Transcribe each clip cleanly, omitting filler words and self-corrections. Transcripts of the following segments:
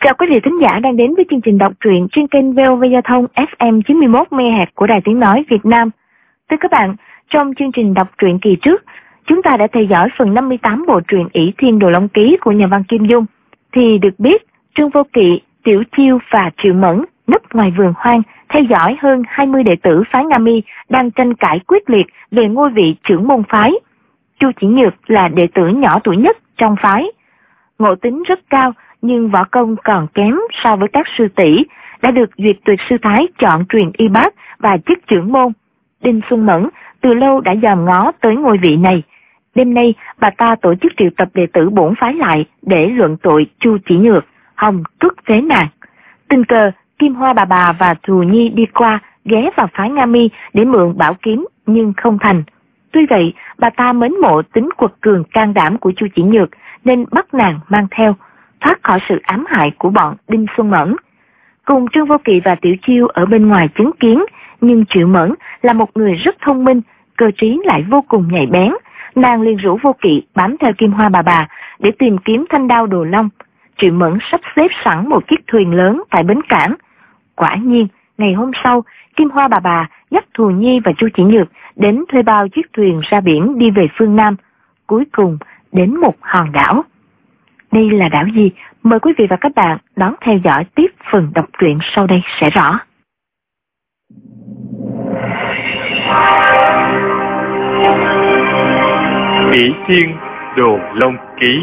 Chào quý vị thính giả đang đến với chương trình đọc truyện trên kênh VOV Giao thông FM 91 MHz của Đài Tiếng nói Việt Nam. Thưa các bạn, trong chương trình đọc truyện kỳ trước, chúng ta đã theo dõi phần 58 bộ truyện ỷ Thiên Đồ Long Ký của nhà văn Kim Dung. Thì được biết, Trương Vô Kỵ, Tiểu Chiêu và Triệu Mẫn núp ngoài vườn hoang theo dõi hơn 20 đệ tử phái Nga Mi đang tranh cãi quyết liệt về ngôi vị trưởng môn phái. Chu Chỉ Nhược là đệ tử nhỏ tuổi nhất trong phái. Ngộ tính rất cao nhưng võ công còn kém so với các sư tỷ, đã được Duyệt Tuyệt sư thái chọn truyền y bác và chức trưởng môn. Đinh Xuân Mẫn từ lâu đã dòm ngó tới ngôi vị này. Đêm nay bà ta tổ chức triệu tập đệ tử bổn phái lại để luận tội Chu Chỉ Nhược, hòng tuất phế nàng. Tình cờ Kim Hoa bà và Thù Nhi đi qua ghé vào phái Nga Mi để mượn bảo kiếm nhưng không thành. Tuy vậy bà ta mến mộ tính quật cường can đảm của Chu Chỉ Nhược nên bắt nàng mang theo, thoát khỏi sự ám hại của bọn Đinh Xuân Mẫn. Cùng Trương Vô Kỵ và Tiểu Chiêu ở bên ngoài chứng kiến, nhưng Triệu Mẫn là một người rất thông minh, cơ trí lại vô cùng nhạy bén. Nàng liền rủ Vô Kỵ bám theo Kim Hoa bà để tìm kiếm thanh đao Đồ Long. Triệu Mẫn sắp xếp sẵn một chiếc thuyền lớn tại bến cảng. Quả nhiên, ngày hôm sau, Kim Hoa bà dắt Thù Nhi và Chu Chỉ Nhược đến thuê bao chiếc thuyền ra biển đi về phương Nam, cuối cùng đến một hòn đảo. Đây là đảo gì? Mời quý vị và các bạn đón theo dõi tiếp phần đọc truyện sau đây sẽ rõ. ỷ Thiên Đồ Long Ký.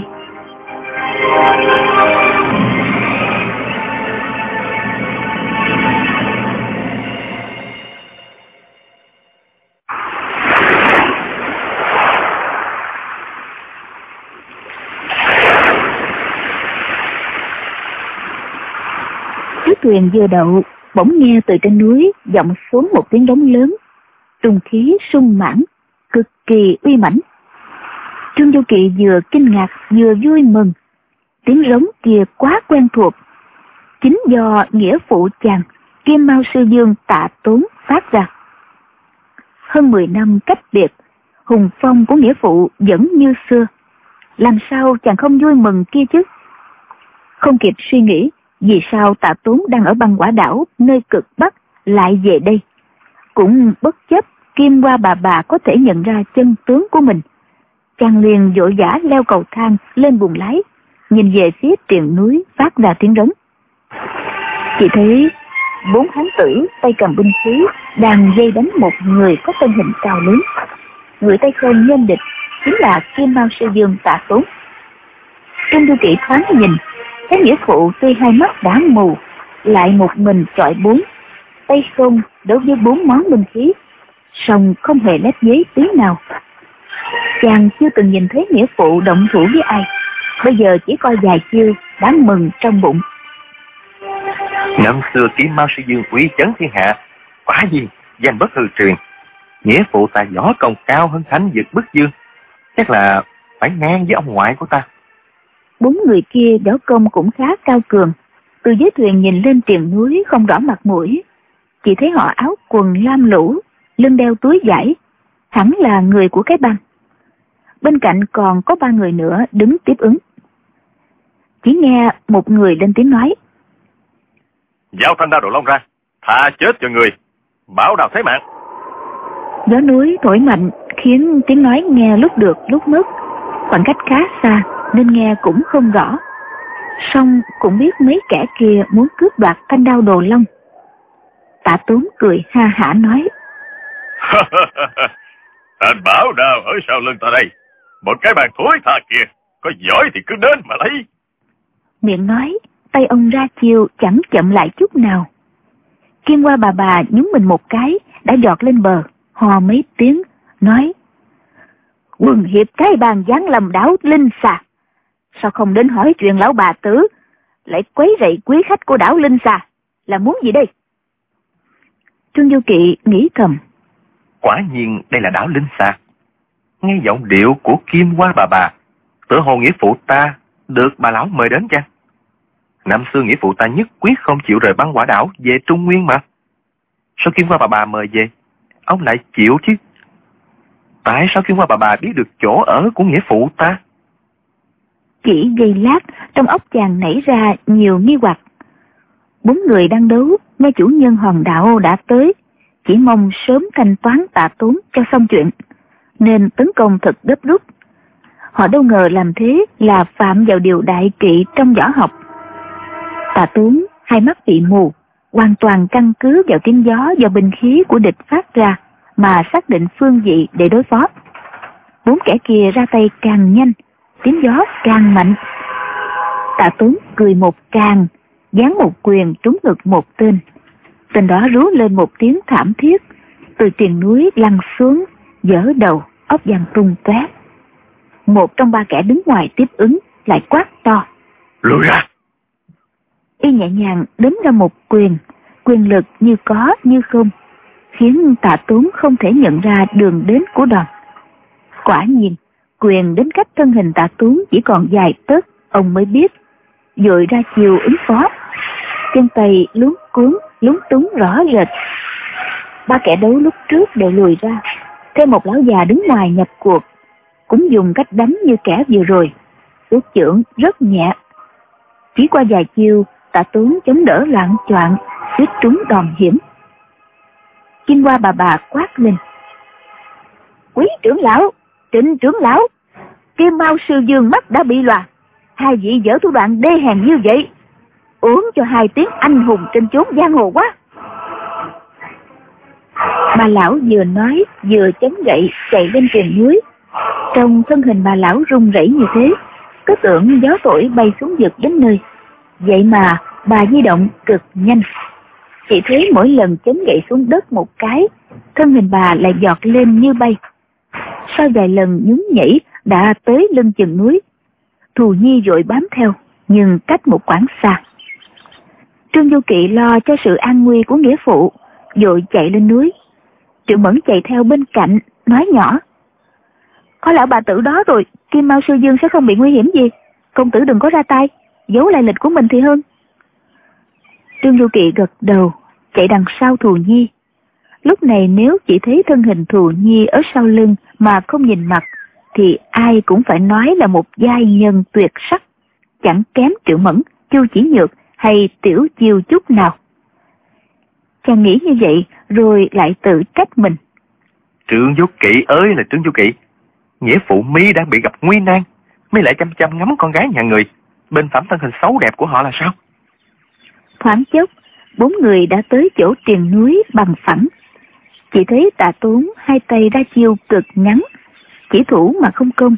Chiếc thuyền vừa đậu, bỗng nghe từ trên núi vọng xuống một tiếng đống lớn, trùng khí sung mãn, cực kỳ uy mãnh. Trương Vô Kỵ vừa kinh ngạc vừa vui mừng, tiếng rống kia quá quen thuộc, chính do nghĩa phụ chàng Kim Mao Sư Dương Tạ Tốn phát ra. Hơn 10 năm cách biệt, hùng phong của nghĩa phụ vẫn như xưa, làm sao chàng không vui mừng kia chứ? Không kịp suy nghĩ vì sao Tạ Tốn đang ở băng quả đảo nơi cực Bắc lại về đây, cũng bất chấp Kim Hoa bà có thể nhận ra chân tướng của mình, chàng liền vội vã leo cầu thang lên buồng lái, nhìn về phía triền núi phát ra tiếng rống. Chỉ thấy 4 hán tử tay cầm binh khí đang dây đánh một người có thân hình cao lớn, người tay không nhân địch chính là Kim Mao Sư Dương Tạ Tốn. Trương Du Kỵ thoáng nhìn thấy nghĩa phụ tuy hai mắt đã mù, lại một mình chọi 4 tay không đối với 4 món binh khí, song không hề lép vế tí nào. Chàng chưa từng nhìn thấy nghĩa phụ động thủ với ai, bây giờ chỉ coi vài chiêu đã mừng trong bụng. Năm xưa Kim Mao Sư Dương uy chấn thiên hạ, quả nhiên danh bất hư truyền. Nghĩa phụ ta võ công cao hơn thánh vực Bức Dương, chắc là phải ngang với ông ngoại của ta. 4 người kia võ công cũng khá cao cường, từ dưới thuyền nhìn lên triền núi không rõ mặt mũi, chỉ thấy họ áo quần lam lũ, lưng đeo túi vải, hẳn là người của cái băng. Bên cạnh còn có 3 người nữa đứng tiếp ứng. Chỉ nghe một người lên tiếng nói: Giao thanh đao Đồ Long ra, tha chết cho người, bảo đào thế mạng. Gió núi thổi mạnh khiến tiếng nói nghe lúc được lúc mất, khoảng cách khá xa nên nghe cũng không rõ, song cũng biết mấy kẻ kia muốn cướp đoạt thanh đao Đồ Long. Tạ Tốn cười ha hả nói: Thanh bảo đao ở sau lưng ta đây, một cái bàn thối tha kia, có giỏi thì cứ đến mà lấy. Miệng nói, tay ông ra chiêu chẳng chậm lại chút nào. Kim Hoa bà nhúng mình một cái đã giọt lên bờ, hò mấy tiếng nói: Quần hiệp cái bàn giáng lầm đảo Linh Xà, sao không đến hỏi chuyện lão bà tử, lại quấy rầy quý khách của đảo Linh Xà, là muốn gì đây? Trương Du Kỵ nghĩ thầm: Quả nhiên đây là đảo Linh Xà. Nghe giọng điệu của Kim Hoa bà, tựa hồ nghĩa phụ ta được bà lão mời đến chăng? Năm xưa nghĩa phụ ta nhất quyết không chịu rời băng quả đảo về Trung Nguyên mà. Sao Kim Hoa bà mời về, ông lại chịu chứ? Tại sao Kim Hoa bà biết được chỗ ở của nghĩa phụ ta? Chỉ giây lát, trong óc chàng nảy ra nhiều nghi hoặc. 4 người đang đấu, nghe chủ nhân hòn đạo đã tới, chỉ mong sớm thanh toán Tạ Tốn cho xong chuyện, nên tấn công thật gấp rút. Họ đâu ngờ làm thế là phạm vào điều đại kỵ trong võ học. Tạ Tốn hai mắt bị mù, hoàn toàn căn cứ vào tiếng gió do binh khí của địch phát ra mà xác định phương vị để đối phó. 4 kẻ kia ra tay càng nhanh, tiếng gió càng mạnh. Tạ Tốn cười một tràng, giáng một quyền trúng ngực một tên. Tên đó rú lên một tiếng thảm thiết, từ triền núi lăn xuống, vỡ đầu, óc vàng tung tóe. Một trong 3 kẻ đứng ngoài tiếp ứng lại quát to: lùi ra! Y nhẹ nhàng đấm ra một quyền, quyền lực như có như không, khiến Tạ Tốn không thể nhận ra đường đến của đòn. Quả nhiên, quyền đến cách thân hình Tạ Tốn chỉ còn vài tấc, ông mới biết, vội ra chiều ứng phó. Chân tay luống cuống, lúng túng rõ rệt. 3 kẻ đấu lúc trước đều lùi ra, thêm một lão già đứng ngoài nhập cuộc, cũng dùng cách đánh như kẻ vừa rồi, ước chưởng rất nhẹ. Chỉ qua vài chiêu, Tạ Tốn chống đỡ loạng choạng, suýt trúng đòn hiểm. Kim Hoa bà quát lên: Quý trưởng lão, Trịnh trưởng lão, Kim Mao sư dương mắt đã bị lòa, 2 vị dở thủ đoạn đê hèn như vậy, uống cho 2 tiếng anh hùng trên chốn giang hồ quá. Bà lão vừa nói vừa chống gậy chạy lên triền núi. Trong thân hình bà lão run rẩy như thế, cứ tưởng gió thổi bay xuống vực đến nơi. Vậy mà bà di động cực nhanh. Chỉ thấy mỗi lần chống gậy xuống đất một cái, thân hình bà lại giọt lên như bay. Sau vài lần nhún nhảy đã tới lưng chừng núi. Thù Nhi vội bám theo, nhưng cách một quãng xa. Trương Du Kỵ lo cho sự an nguy của nghĩa phụ, vội chạy lên núi. Triệu Mẫn chạy theo bên cạnh, nói nhỏ: Có lão bà tử đó rồi, Kim Mao sư dương sẽ không bị nguy hiểm gì. Công tử đừng có ra tay, giấu lai lịch của mình thì hơn. Trương Du Kỵ gật đầu, chạy đằng sau Thù Nhi. Lúc này nếu chỉ thấy thân hình Thù Nhi ở sau lưng mà không nhìn mặt, thì ai cũng phải nói là một giai nhân tuyệt sắc, chẳng kém Triệu Mẫn, Chu Chỉ Nhược hay Tiểu Chiêu chút nào. Chàng nghĩ như vậy rồi lại tự trách mình. Trương Du Kỵ ơi là Trương Du Kỵ, nghĩa phụ mi đang bị gặp nguy nan, mi lại chăm chăm ngắm con gái nhà người, bên phẩm thân hình xấu đẹp của họ là sao? Thoáng chốc, 4 người đã tới chỗ triền núi bằng phẳng. Chỉ thấy Tạ Tốn 2 tay ra chiêu cực ngắn, chỉ thủ mà không công.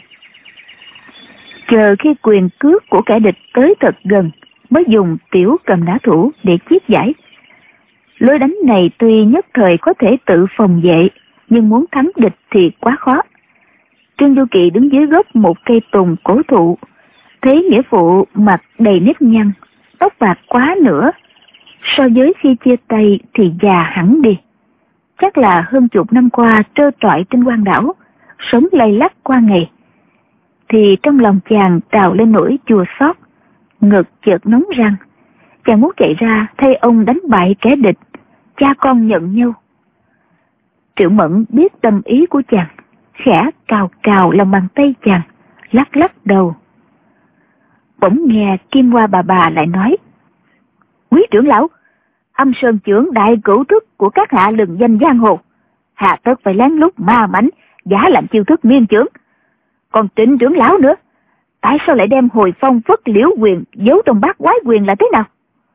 Chờ khi quyền cước của kẻ địch tới thật gần, mới dùng tiểu cầm nã thủ để chiết giải. Lối đánh này tuy nhất thời có thể tự phòng vệ, nhưng muốn thắng địch thì quá khó. Trương Du Kỵ đứng dưới gốc một cây tùng cổ thụ, thấy nghĩa phụ mặt đầy nếp nhăn, tóc bạc quá nữa, so với khi chia tay thì già hẳn đi. Chắc là hơn chục năm qua trơ trọi trên quan đảo, sống lay lắt qua ngày. Thì trong lòng chàng trào lên nỗi chua xót, ngực chợt nóng răng. Chàng muốn chạy ra thay ông đánh bại kẻ địch, cha con nhận nhau. Triệu Mẫn biết tâm ý của chàng, khẽ cào cào lòng bàn tay chàng, lắc lắc đầu. Bỗng nghe Kim Hoa bà lại nói: Quý trưởng lão, Âm Sơn trưởng đại cửu thức của các hạ lừng danh giang hồ, hạ tất phải lén lút ma mãnh giả làm chiêu thức miên trưởng. Còn Trịnh trưởng lão nữa, tại sao lại đem Hồi Phong Phất Liễu quyền giấu trong bát quái quyền là thế nào?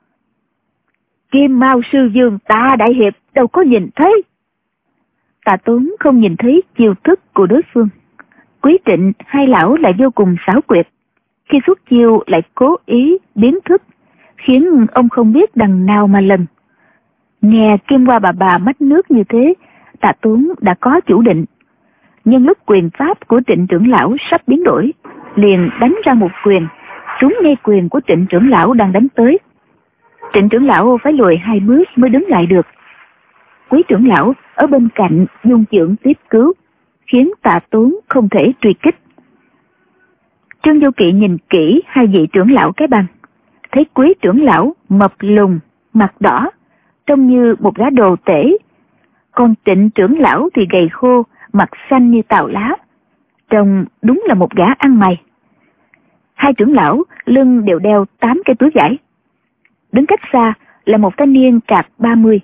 Kim Mao sư dương ta đại hiệp đâu có nhìn thấy. Tạ Tốn không nhìn thấy chiêu thức của đối phương. Quý Trịnh hai lão lại vô cùng xảo quyệt, khi xuất chiêu lại cố ý biến thức, khiến ông không biết đằng nào mà lần. Nghe Kim Hoa bà mách nước như thế, Tạ Tốn đã có chủ định. Nhưng lúc quyền pháp của Trịnh trưởng lão sắp biến đổi, liền đánh ra một quyền, trúng ngay quyền của Trịnh trưởng lão đang đánh tới. Trịnh trưởng lão phải lùi 2 bước mới đứng lại được. Quý trưởng lão ở bên cạnh dung chưởng tiếp cứu, khiến Tạ Tốn không thể truy kích. Trương Du Kỵ nhìn kỹ 2 vị trưởng lão cái bằng, thấy Quý trưởng lão mập lùn, mặt đỏ, trông như một gã đồ tể, còn Trịnh trưởng lão thì gầy khô, mặt xanh như tàu lá, trông đúng là một gã ăn mày. Hai trưởng lão lưng đều đeo 8 cái túi vải. Đứng cách xa là một thanh niên trạc 30.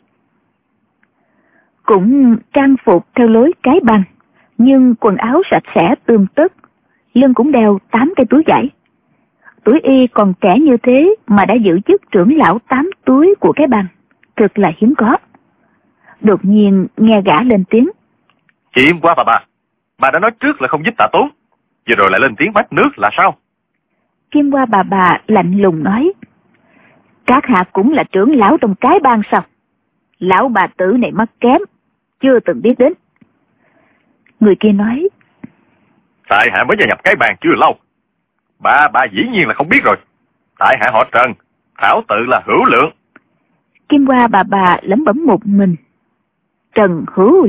Cũng trang phục theo lối cái băng, nhưng quần áo sạch sẽ tươm tất, lưng cũng đeo 8 cái túi vải. Tuổi y còn trẻ như thế mà đã giữ chức trưởng lão 8 túi của cái băng, thực là hiếm có. Đột nhiên nghe gã lên tiếng. Kim Hoa bà đã nói trước là không giúp Tạ Tốn, giờ rồi lại lên tiếng mách nước là sao? Kim Hoa bà lạnh lùng nói. Các hạ cũng là trưởng lão trong cái bang sao? Lão bà tử này mắt kém, chưa từng biết đến. Người kia nói. Tại hạ mới gia nhập cái bang chưa lâu, bà dĩ nhiên là không biết rồi. Tại hạ họ Trần, thảo tự là Hữu Lượng. Kim Hoa bà lẩm bẩm một mình. Trần Hữu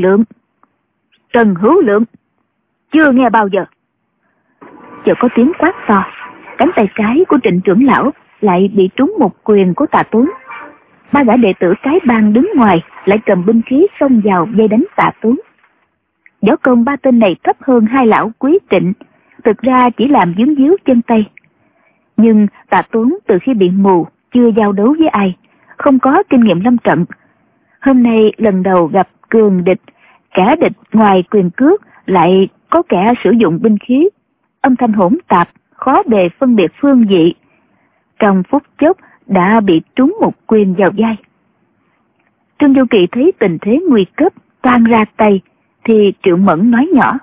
Lượng, chưa nghe bao giờ. Chợt có tiếng quát to, cánh tay trái của Trịnh trưởng lão lại bị trúng một quyền của Tạ Tốn. 3 gã đệ tử cái bang đứng ngoài lại cầm binh khí xông vào vây đánh Tạ Tốn. Võ công 3 tên này thấp hơn 2 lão Quý Trịnh, thực ra chỉ làm díu díu chân tay. Nhưng Tạ Tốn từ khi bị mù chưa giao đấu với ai, không có kinh nghiệm lâm trận. Hôm nay lần đầu gặp cường địch, kẻ địch ngoài quyền cước lại có kẻ sử dụng binh khí, âm thanh hỗn tạp, khó bề phân biệt phương vị. Trong phút chốc đã bị trúng một quyền vào vai. Trương Du Kỳ thấy tình thế nguy cấp, toan ra tay, thì Triệu Mẫn nói nhỏ.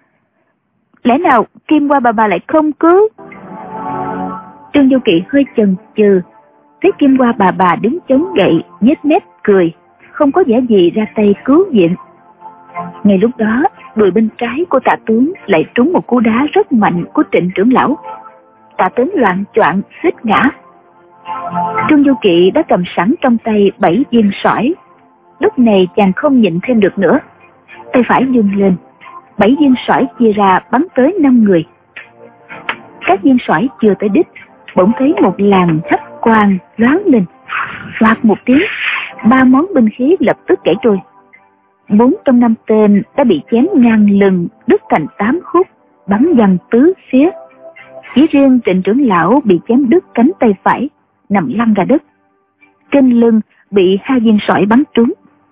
Lẽ nào Kim Hoa bà lại không cứu? Trương Du Kỳ hơi chần chừ, thấy Kim Hoa bà đứng chống gậy, nhếch mép cười, không có vẻ gì ra tay cứu viện. Ngay lúc đó, đùi bên trái của Tạ Tướng lại trúng một cú đá rất mạnh của Trịnh trưởng lão. Tạ Tướng loạng choạng suýt ngã. Trương Du Kỵ đã cầm sẵn trong tay 7 viên sỏi. Lúc này chàng không nhịn thêm được nữa, tay phải vung lên, 7 viên sỏi chia ra bắn tới 5 người. Các viên sỏi chưa tới đích, bỗng thấy một làn hắc quang loáng lên, xoạt một tiếng, 3 món binh khí lập tức gãy trôi. 4 trong 5 tên đã bị chém ngang lưng, đứt thành 8 khúc, bắn văng tứ phía. Chỉ riêng Trịnh trưởng lão bị chém đứt cánh tay phải, nằm lăn ra đất. Trên lưng bị 2 viên sỏi bắn trúng.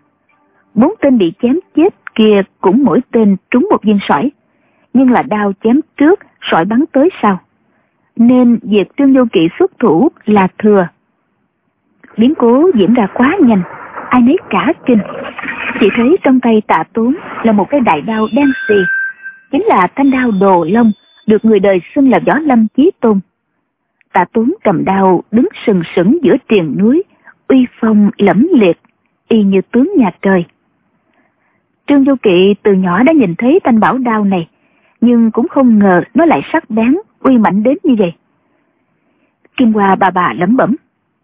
4 tên bị chém chết kia cũng mỗi tên trúng 1 viên sỏi, nhưng là đao chém trước, sỏi bắn tới sau, nên việc Trương Du Kỵ xuất thủ là thừa. Biến cố diễn ra quá nhanh, ai nấy cả kinh. Chỉ thấy trong tay Tạ Tốn là một cái đại đao đen xì, chính là thanh đao Đồ Long, được người đời xưng là Võ Lâm Chí Tôn. Tạ Tốn cầm đao đứng sừng sững giữa triền núi, uy phong lẫm liệt, y như tướng nhà trời. Trương Du Kỵ từ nhỏ đã nhìn thấy thanh bảo đao này, nhưng cũng không ngờ nó lại sắc bén, uy mạnh đến như vậy. Kim Hoa bà lẩm bẩm.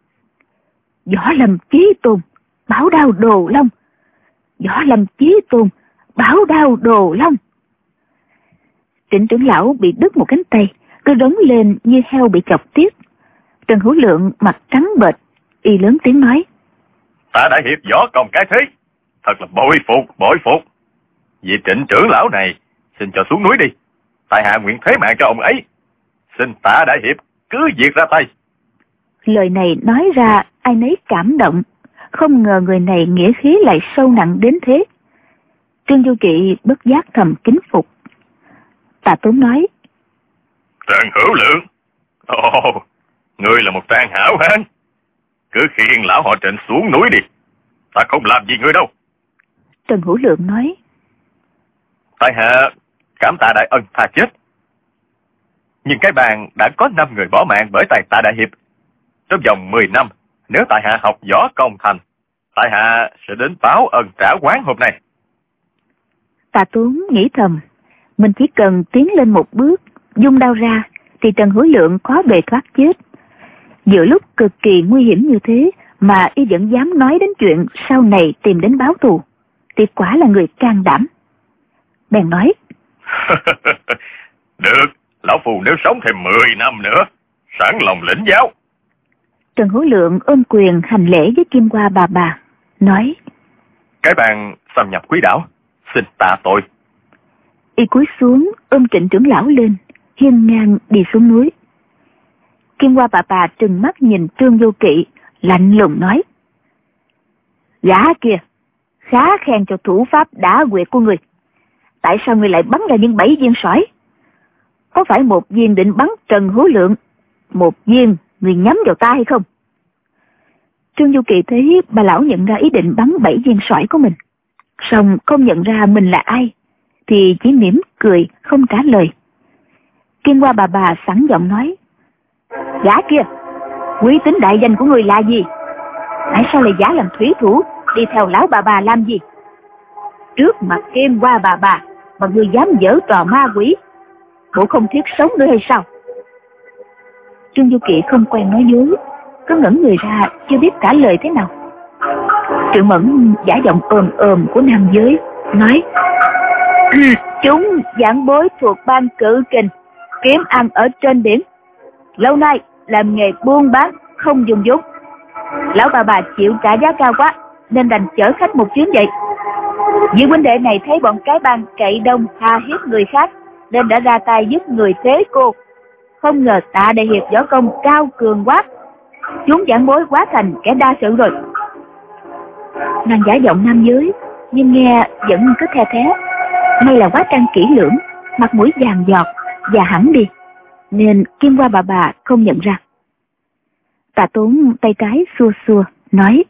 Võ Lâm Chí Tôn, bảo đao Đồ Long. Võ Lâm Chí Tôn, bảo đao Đồ Long. Trịnh trưởng lão bị đứt một cánh tay, cứ đống lên như heo bị chọc tiết. Trần Hữu Lượng mặt trắng bệch, y lớn tiếng nói. Ta đã hiệp võ công cái thế, thật là bội phục. Vị Trịnh trưởng lão này, xin cho xuống núi đi. Tại hạ nguyện thế mạng cho ông ấy. Xin Tạ đại hiệp cứ việc ra tay. Lời này nói ra ai nấy cảm động, không ngờ người này nghĩa khí lại sâu nặng đến thế. Trương Du Kỵ bất giác thầm kính phục. Tạ Tốn nói. Trần Hữu Lượng, ngươi là một trang hảo hán. Cứ khiêng lão họ Trịnh xuống núi đi, ta không làm gì ngươi đâu. Trần Hữu Lượng nói. Tại hạ cảm tạ đại ân tha chết. Nhưng cái bàn đã có 5 người bỏ mạng bởi tay Tạ đại hiệp. Trong vòng 10 năm, nếu tại hạ học võ công thành, tại hạ sẽ đến báo ân trả oán hôm nay. Tạ Tốn nghĩ thầm, mình chỉ cần tiến lên một bước, dung đao ra, thì Trần Hữu Lượng khó bề thoát chết. Giữa lúc cực kỳ nguy hiểm như thế mà y vẫn dám nói đến chuyện sau này tìm đến báo thù, thì quả là người can đảm. Bèn nói. Được, lão phù nếu sống thêm 10 năm nữa, sẵn lòng lĩnh giáo. Trần Hữu Lượng ôm quyền hành lễ với Kim Hoa bà, nói. Cái bàn xâm nhập quý đảo, xin tạ tội. Y cúi xuống ôm Trịnh trưởng lão lên, hiên ngang đi xuống núi. Kim Hoa bà trừng mắt nhìn Trương Vô Kỵ, lạnh lùng nói: Gã kia khá khen cho thủ pháp đã quyệt của người. Tại sao người lại bắn ra những 7 viên sỏi? Có phải một viên định bắn Trần Hữu Lượng, một viên người nhắm vào ta hay không? Trương Du Kỳ thấy bà lão nhận ra ý định bắn 7 viên sỏi của mình, song không nhận ra mình là ai, thì chỉ mỉm cười không trả lời. Kim Hoa bà sẵn giọng nói: Gã kia, uy tín đại danh của người là gì? Tại sao lại giả làm thủy thủ đi theo lão bà làm gì? Trước mặt Kim Hoa bà mà người dám giở trò ma quỷ, bộ không thiết sống nữa hay sao? Trương Du Kỵ không quen nói dối, cứ ngẩn người ra chưa biết trả lời thế nào. Triệu Mẫn giả giọng ồm của nam giới nói: Chúng giảng bối thuộc ban Cự Kình, kiếm ăn ở trên biển, lâu nay làm nghề buôn bán không dùng vốn. Lão bà chịu trả giá cao quá nên đành chở khách một chuyến vậy. Vị huynh đệ này thấy bọn cái bang cậy đông hà hiếp người khác nên đã ra tay giúp người thế cô. Không ngờ Tạ đại hiệp võ công cao cường quá, chúng giảng bối quá thành kẻ đa sự rồi. Nàng giả giọng nam giới nhưng nghe vẫn cứ the thé. May là quá trang kỹ lưỡng, mặt mũi vàng giọt và hẳn đi, nên Kim Hoa bà không nhận ra. Tạ Tốn tay trái xua xua nói: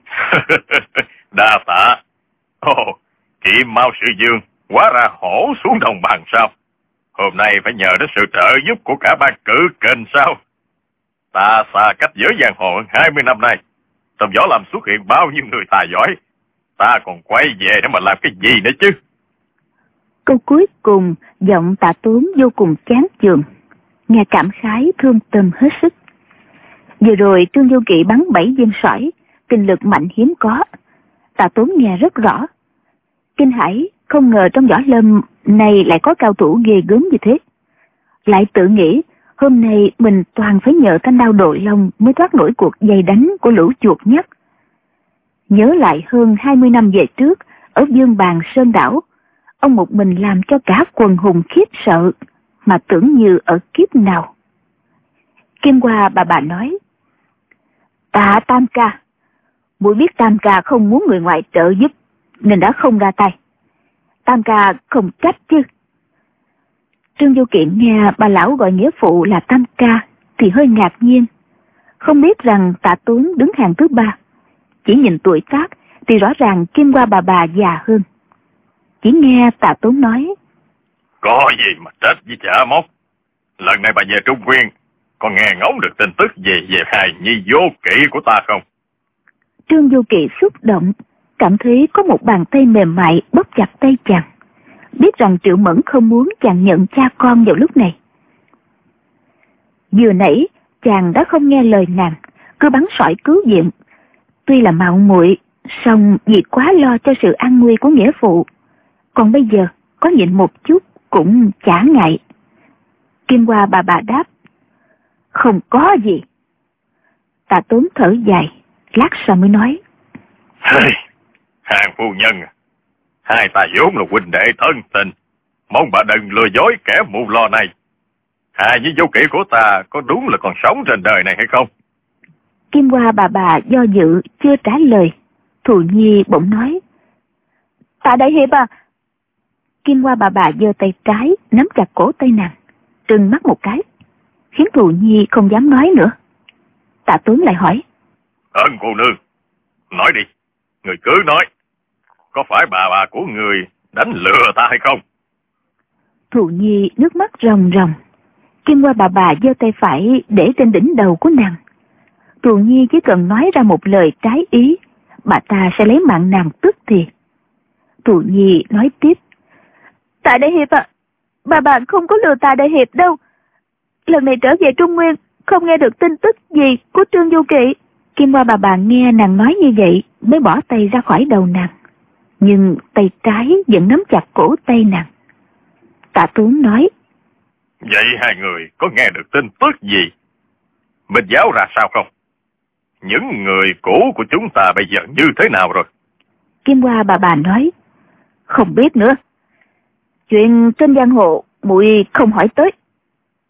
Đa tạ. Kim Mao Sư Dương hóa ra hổ xuống đồng bằng sao? Hôm nay phải nhờ đến sự trợ giúp của cả ban Cự Kình sao? Ta xa cách giới giang hồ hơn 20 năm nay, trong võ lâm xuất hiện bao nhiêu người tài giỏi, ta còn quay về để mà làm cái gì nữa chứ? Câu cuối cùng giọng Tạ Tốn vô cùng chán chường, nghe cảm khái thương tâm hết sức. Vừa rồi Trương Du Kỵ bắn 7 viên sỏi, kinh lực mạnh hiếm có. Tạ Tốn nghe rất rõ, kinh hãi không ngờ trong võ lâm này lại có cao thủ ghê gớm như thế. Lại tự nghĩ hôm nay mình toàn phải nhờ thanh đao đội long mới thoát nổi cuộc dày đánh của lũ chuột nhắt. Nhớ lại hơn 20 năm về trước, ở Dương Bàn Sơn Đảo, ông một mình làm cho cả quần hùng khiếp sợ, mà tưởng như ở kiếp nào. Kim Hoa bà nói: Tạ Tam ca, muội biết Tam ca không muốn người ngoài trợ giúp nên đã không ra tay. Tam ca không trách chứ. Trương Du Kiện nghe bà lão gọi nghĩa phụ là Tam ca thì hơi ngạc nhiên, không biết rằng Tạ Tốn đứng hàng thứ 3. Chỉ nhìn tuổi tác thì rõ ràng Kim Hoa bà già hơn. Chỉ nghe Tạ Tốn nói: Có gì mà trách với chả móc. Lần này bà về Trung Nguyên, có nghe ngóng được tin tức về hài nhi Vô Kỵ của ta không? Trương Vô Kỵ xúc động, cảm thấy có một bàn tay mềm mại bóp chặt tay chàng, biết rằng Triệu Mẫn không muốn chàng nhận cha con vào lúc này. Vừa nãy chàng đã không nghe lời nàng, cứ bắn sỏi cứu viện. Tuy là mạo muội, song vì quá lo cho sự an nguy của nghĩa phụ, còn bây giờ có nhịn một chút cũng chả ngại. Kim Hoa bà đáp: Không có gì. Tạ Tốn thở dài, lát sau mới nói: Hàng phu nhân, hai ta vốn là huynh đệ thân tình, mong bà đừng lừa dối kẻ mù lo này. Hài Nhi Vô Kỵ của ta có đúng là còn sống trên đời này hay không? Kim Hoa bà do dự chưa trả lời. Thù Nhi bỗng nói: Tạ đại hiệp à. Kim Hoa bà giơ tay trái nắm chặt cổ tay nàng, trừng mắt một cái, khiến Thù Nhi không dám nói nữa. Tạ Tốn lại hỏi: Ân cô nương, nói đi, người cứ nói, có phải bà của người đánh lừa ta hay không? Thù Nhi nước mắt ròng ròng. Kim Hoa bà giơ tay phải để trên đỉnh đầu của nàng. Thù Nhi chỉ cần nói ra một lời trái ý, bà ta sẽ lấy mạng nàng tức thì. Thù Nhi nói tiếp: Tạ đại hiệp à, bà không có lừa Tạ đại hiệp đâu. Lần này trở về Trung Nguyên không nghe được tin tức gì của Trương Du Kỵ. Kim Hoa bà nghe nàng nói như vậy mới bỏ tay ra khỏi đầu nàng, nhưng tay trái vẫn nắm chặt cổ tay nàng. Tạ Tốn nói: Vậy hai người có nghe được tin tức gì? Minh giáo ra sao không? Những người cũ của chúng ta bây giờ như thế nào rồi? Kim Hoa bà nói: Không biết nữa. Chuyện trên giang hồ muội không hỏi tới.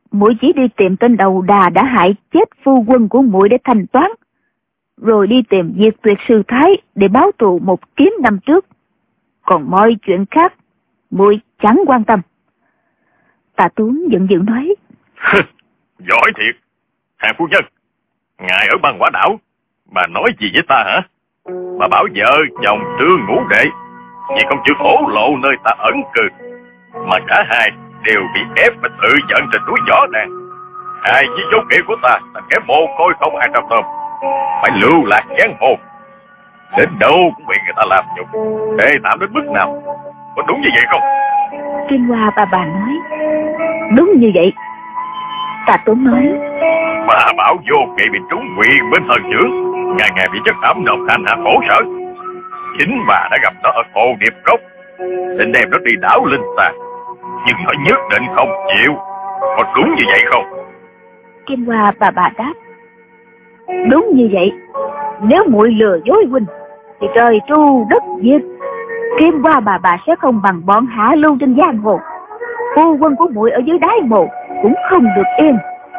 muội chỉ đi tìm tên đầu đà đã hại chết phu quân của muội để thanh toán, rồi đi tìm Diệt Tuyệt sư thái để báo thù một kiếm năm trước. Còn mọi chuyện khác, muội chẳng quan tâm. Tạ Tuấn giận dữ nói. Giỏi thiệt. Hàng phu nhân, ngài ở Băng Quả Đảo, bà nói gì với ta hả? Bà bảo vợ chồng Trương Ngũ Đệ vì không chịu thổ lộ nơi ta ẩn cư, mà cả hai đều bị ép phải tự giận trên núi Võ Đàn. Hai với dấu kỵ của ta là kẻ mồ côi không ai trong tâm, phải lưu lạc giang hồ, đến đâu cũng bị người ta làm nhục, thê thảm đến mức nào. Có đúng như vậy không? Kim Hoa bà nói. Đúng như vậy. Tạ Tuấn nói. Bà bảo vô kỵ bị trúng quyền bên thần trưởng, ngày ngày bị chất ẩm độc hành hạ khổ sở. Chính bà đã gặp nó ở Hồ Điệp Cốc, định đem nó đi đảo Linh Xà, nhưng nó nhất định không chịu. Có đúng như vậy không? Kim Hoa bà đáp. Đúng như vậy. Nếu muội lừa dối huynh thì trời tru đất diệt, Kim Hoa bà sẽ không bằng bọn hạ lưu trên giang hồ. Phu quân của muội ở dưới đáy mộ cũng không được yên.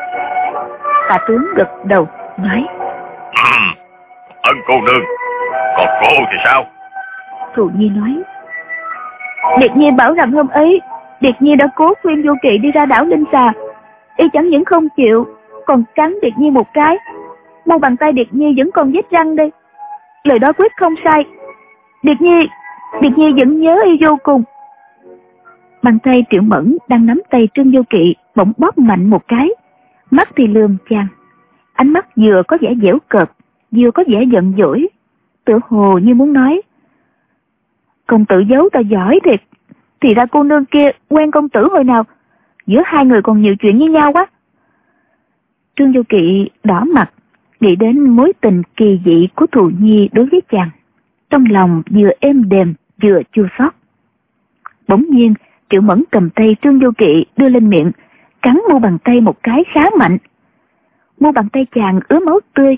Tạ Tướng gật đầu nói. Ân cô nương, còn cô thì sao? Thù Nhi nói. Điệt Nhi bảo rằng hôm ấy Điệt Nhi đã cố khuyên Vô Kỵ đi ra đảo Linh Xà, y chẳng những không chịu, còn cắn Điệt Nhi một cái. Mu bàn tay Điệt Nhi vẫn còn vết răng đây. Lời đó quyết không sai. Điệt Nhi vẫn nhớ y vô cùng. Bàn tay Triệu Mẫn đang nắm tay Trương Vô Kỵ bỗng bóp mạnh một cái, mắt thì lườm chàng, ánh mắt vừa có vẻ giễu cợt, vừa có vẻ giận dỗi, tựa hồ như muốn nói: công tử giấu ta giỏi thiệt, thì ra cô nương kia quen công tử hồi nào, giữa hai người còn nhiều chuyện với nhau quá. Trương Vô Kỵ đỏ mặt, nghĩ đến mối tình kỳ dị của Thù Nhi đối với chàng, trong lòng vừa êm đềm vừa chua xót. Bỗng nhiên Triệu Mẫn cầm tay Trương Vô Kỵ đưa lên miệng, cắn mu bàn tay một cái khá mạnh. Mu bàn tay chàng ứa máu tươi.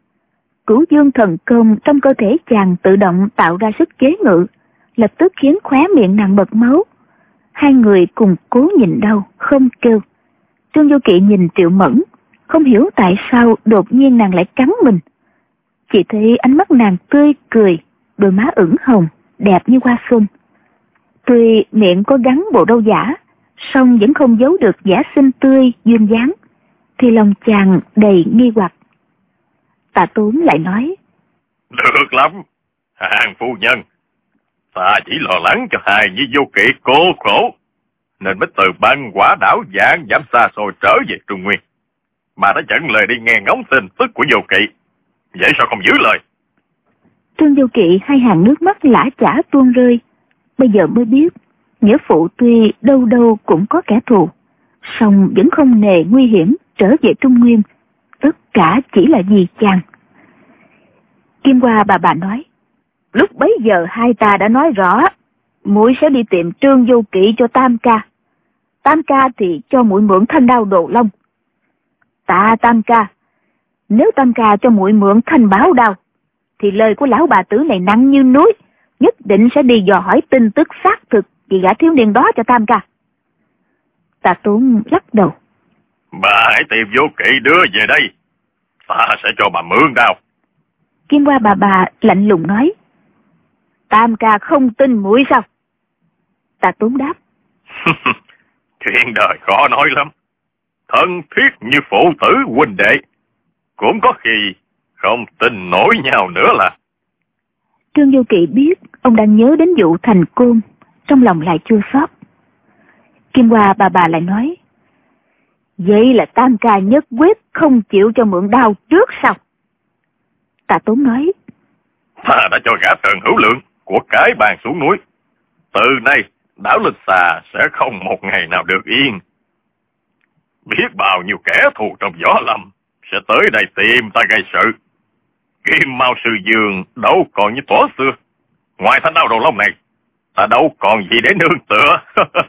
Cửu dương thần công trong cơ thể chàng tự động tạo ra sức chế ngự, lập tức khiến khóe miệng nàng bật máu. Hai người cùng cố nhịn đau không kêu. Trương Vô Kỵ nhìn Triệu Mẫn, không hiểu tại sao đột nhiên nàng lại cắn mình. Chỉ thấy ánh mắt nàng tươi cười, đôi má ửng hồng, đẹp như hoa xuân. Tuy miệng có gắn bộ râu giả, song vẫn không giấu được vẻ xinh tươi duyên dáng, thì lòng chàng đầy nghi hoặc. Tạ Tốn lại nói: được lắm, Hàng phu nhân, ta chỉ lo lắng cho hai với Vô Kỵ cô khổ, nên mới từ Băng Quả Đảo vạn dặm xa xôi trở về Trung Nguyên. Bà đã dẫn lời đi nghe ngóng tin tức của Vô Kỵ, vậy sao không giữ lời? Trương Vô Kỵ hai hàng nước mắt lã chã tuôn rơi. Bây giờ mới biết, nghĩa phụ tuy đâu đâu cũng có kẻ thù, song vẫn không nề nguy hiểm trở về Trung Nguyên, tất cả chỉ là vì chàng. Kim Hoa bà nói: lúc bấy giờ hai ta đã nói rõ, muội sẽ đi tìm Trương Vô Kỵ cho Tam ca. Tam ca thì cho muội mượn thanh đao Đồ Long. Tạ Tam ca, nếu Tam ca cho muội mượn thanh báo đao, thì lời của lão bà tử này nặng như núi, nhất định sẽ đi dò hỏi tin tức xác thực vì gã thiếu niên đó cho Tam ca. Tạ Tốn lắc đầu: bà hãy tìm Vô Kỵ đưa về đây, ta sẽ cho bà mượn đao. Kim Hoa bà lạnh lùng nói: Tam ca không tin muội sao? Tạ Tốn đáp: chuyện đời khó nói lắm, thân thiết như phụ tử huynh đệ, cũng có khi không tin nổi nhau nữa là. Trương Vô Kỵ biết ông đang nhớ đến vụ Thành Côn, trong lòng lại chua xót. Kim Hoa bà lại nói: vậy là Tam ca nhất quyết không chịu cho mượn đao trước sao? Tạ Tốn nói: ta đã cho gã Trần Hữu Lượng của cái bàn xuống núi, từ nay đảo Linh Xà sẽ không một ngày nào được yên. Biết bao nhiêu kẻ thù trong võ lâm sẽ tới đây tìm ta gây sự. Kim Mao Sư Dương đâu còn như thuở xưa, ngoài thanh đao Đồ Long này, ta đâu còn gì để nương tựa.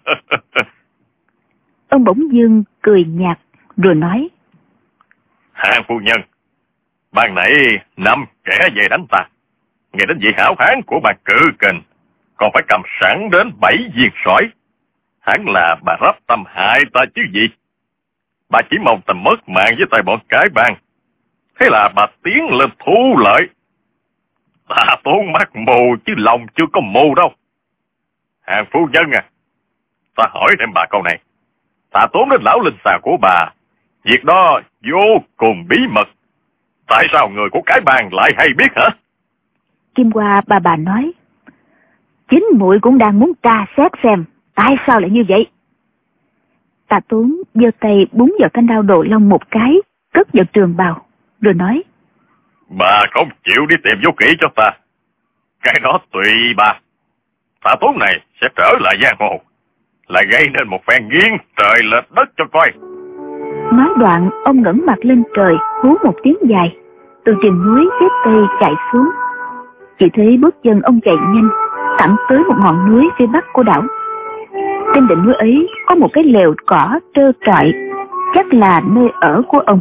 Ông bỗng dưng cười nhạt rồi nói: Hàng phu nhân, ban nãy 5 kẻ về đánh ta, nghe đến vị hảo hán của bà Cự Kình còn phải cầm sẵn đến 7 viên sỏi, hẳn là bà rắp tâm hại ta chứ gì? bà chỉ mong ta mất mạng với tay bọn cái bang. Thế là bà tiến lên thu lợi. Ta Tốn mắt mù chứ lòng chưa có mù đâu. Hàng phu nhân à, ta hỏi thêm bà câu này. Ta Tốn đến lão linh xà của bà, việc đó vô cùng bí mật. Tại sao người của cái bang lại hay biết hả? Kim Hoa bà nói, chính muội cũng đang muốn tra xét xem tại sao lại như vậy. Tạ Tốn giơ tay búng vào thanh đao Đồ Long một cái, cất vào trường bào, rồi nói, bà không chịu đi tìm vô kỹ cho ta, cái đó tùy bà. Tạ Tốn này sẽ trở lại giang hồ, lại gây nên một phen nghiêng trời lệch đất cho coi. Nói đoạn, ông ngẩng mặt lên trời, hú một tiếng dài, từ trên núi phía tây chạy xuống. Chỉ thấy bước chân ông chạy nhanh, thẳng tới một ngọn núi phía bắc của đảo. Trên đỉnh núi ấy có một cái lều cỏ trơ trọi, chắc là nơi ở của ông.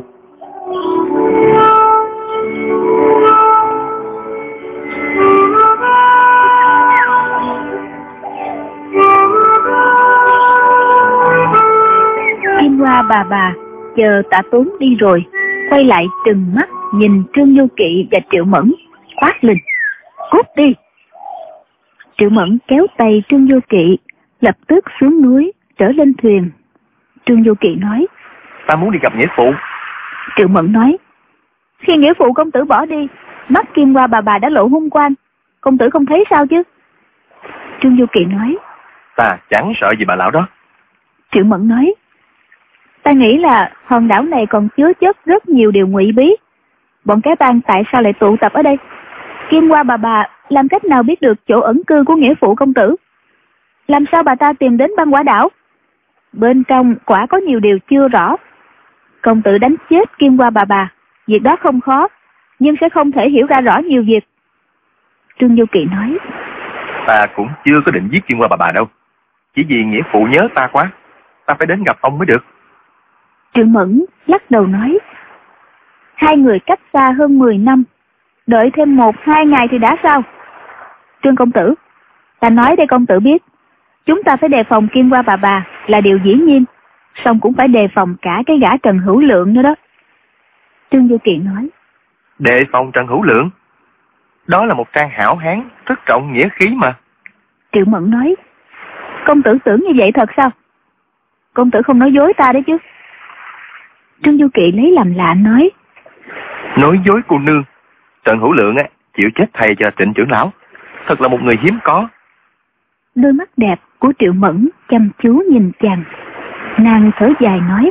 Kim Hoa bà chờ Tạ Tốn đi rồi, quay lại trừng mắt nhìn Trương Du Kỵ và Triệu Mẫn, quát lên, cút đi. Triệu Mẫn kéo tay Trương Du Kỵ, lập tức xuống núi trở lên thuyền. Trương Du Kỵ nói, ta muốn đi gặp nghĩa phụ. Triệu Mẫn nói, khi nghĩa phụ công tử bỏ đi, mắt Kim Hoa bà đã lộ hung quang, công tử không thấy sao chứ? Trương Du Kỵ nói, ta chẳng sợ gì bà lão đó. Triệu Mẫn nói, ta nghĩ là hòn đảo này còn chứa chất rất nhiều điều ngụy bí. Bọn cái bang tại sao lại tụ tập ở đây? Kim Hoa bà làm cách nào biết được chỗ ẩn cư của nghĩa phụ công tử? Làm sao bà ta tìm đến băng quả đảo? Bên trong quả có nhiều điều chưa rõ. Công tử đánh chết Kim Hoa bà, việc đó không khó, nhưng sẽ không thể hiểu ra rõ nhiều việc. Trương Du Kỵ nói, ta cũng chưa có định giết Kim Hoa bà đâu. Chỉ vì nghĩa phụ nhớ ta quá, ta phải đến gặp ông mới được. Triệu Mẫn lắc đầu nói, hai người cách xa hơn 10 năm, đợi thêm 1-2 ngày thì đã sao? Trương công tử, ta nói để công tử biết, chúng ta phải đề phòng Kim Hoa bà là điều dĩ nhiên, song cũng phải đề phòng cả cái gã Trần Hữu Lượng nữa đó. Trương Du Kỵ nói, đề phòng Trần Hữu Lượng? Đó là một trang hảo hán, rất trọng nghĩa khí mà. Triệu Mẫn nói, công tử tưởng như vậy thật sao? Công tử không nói dối ta đấy chứ? Trương Du Kỵ lấy làm lạ nói, nói dối cô nương? Trần Hữu Lượng chịu chết thầy cho Trịnh trưởng lão, thật là một người hiếm có. Đôi mắt đẹp của Triệu Mẫn chăm chú nhìn chàng, nàng thở dài nói,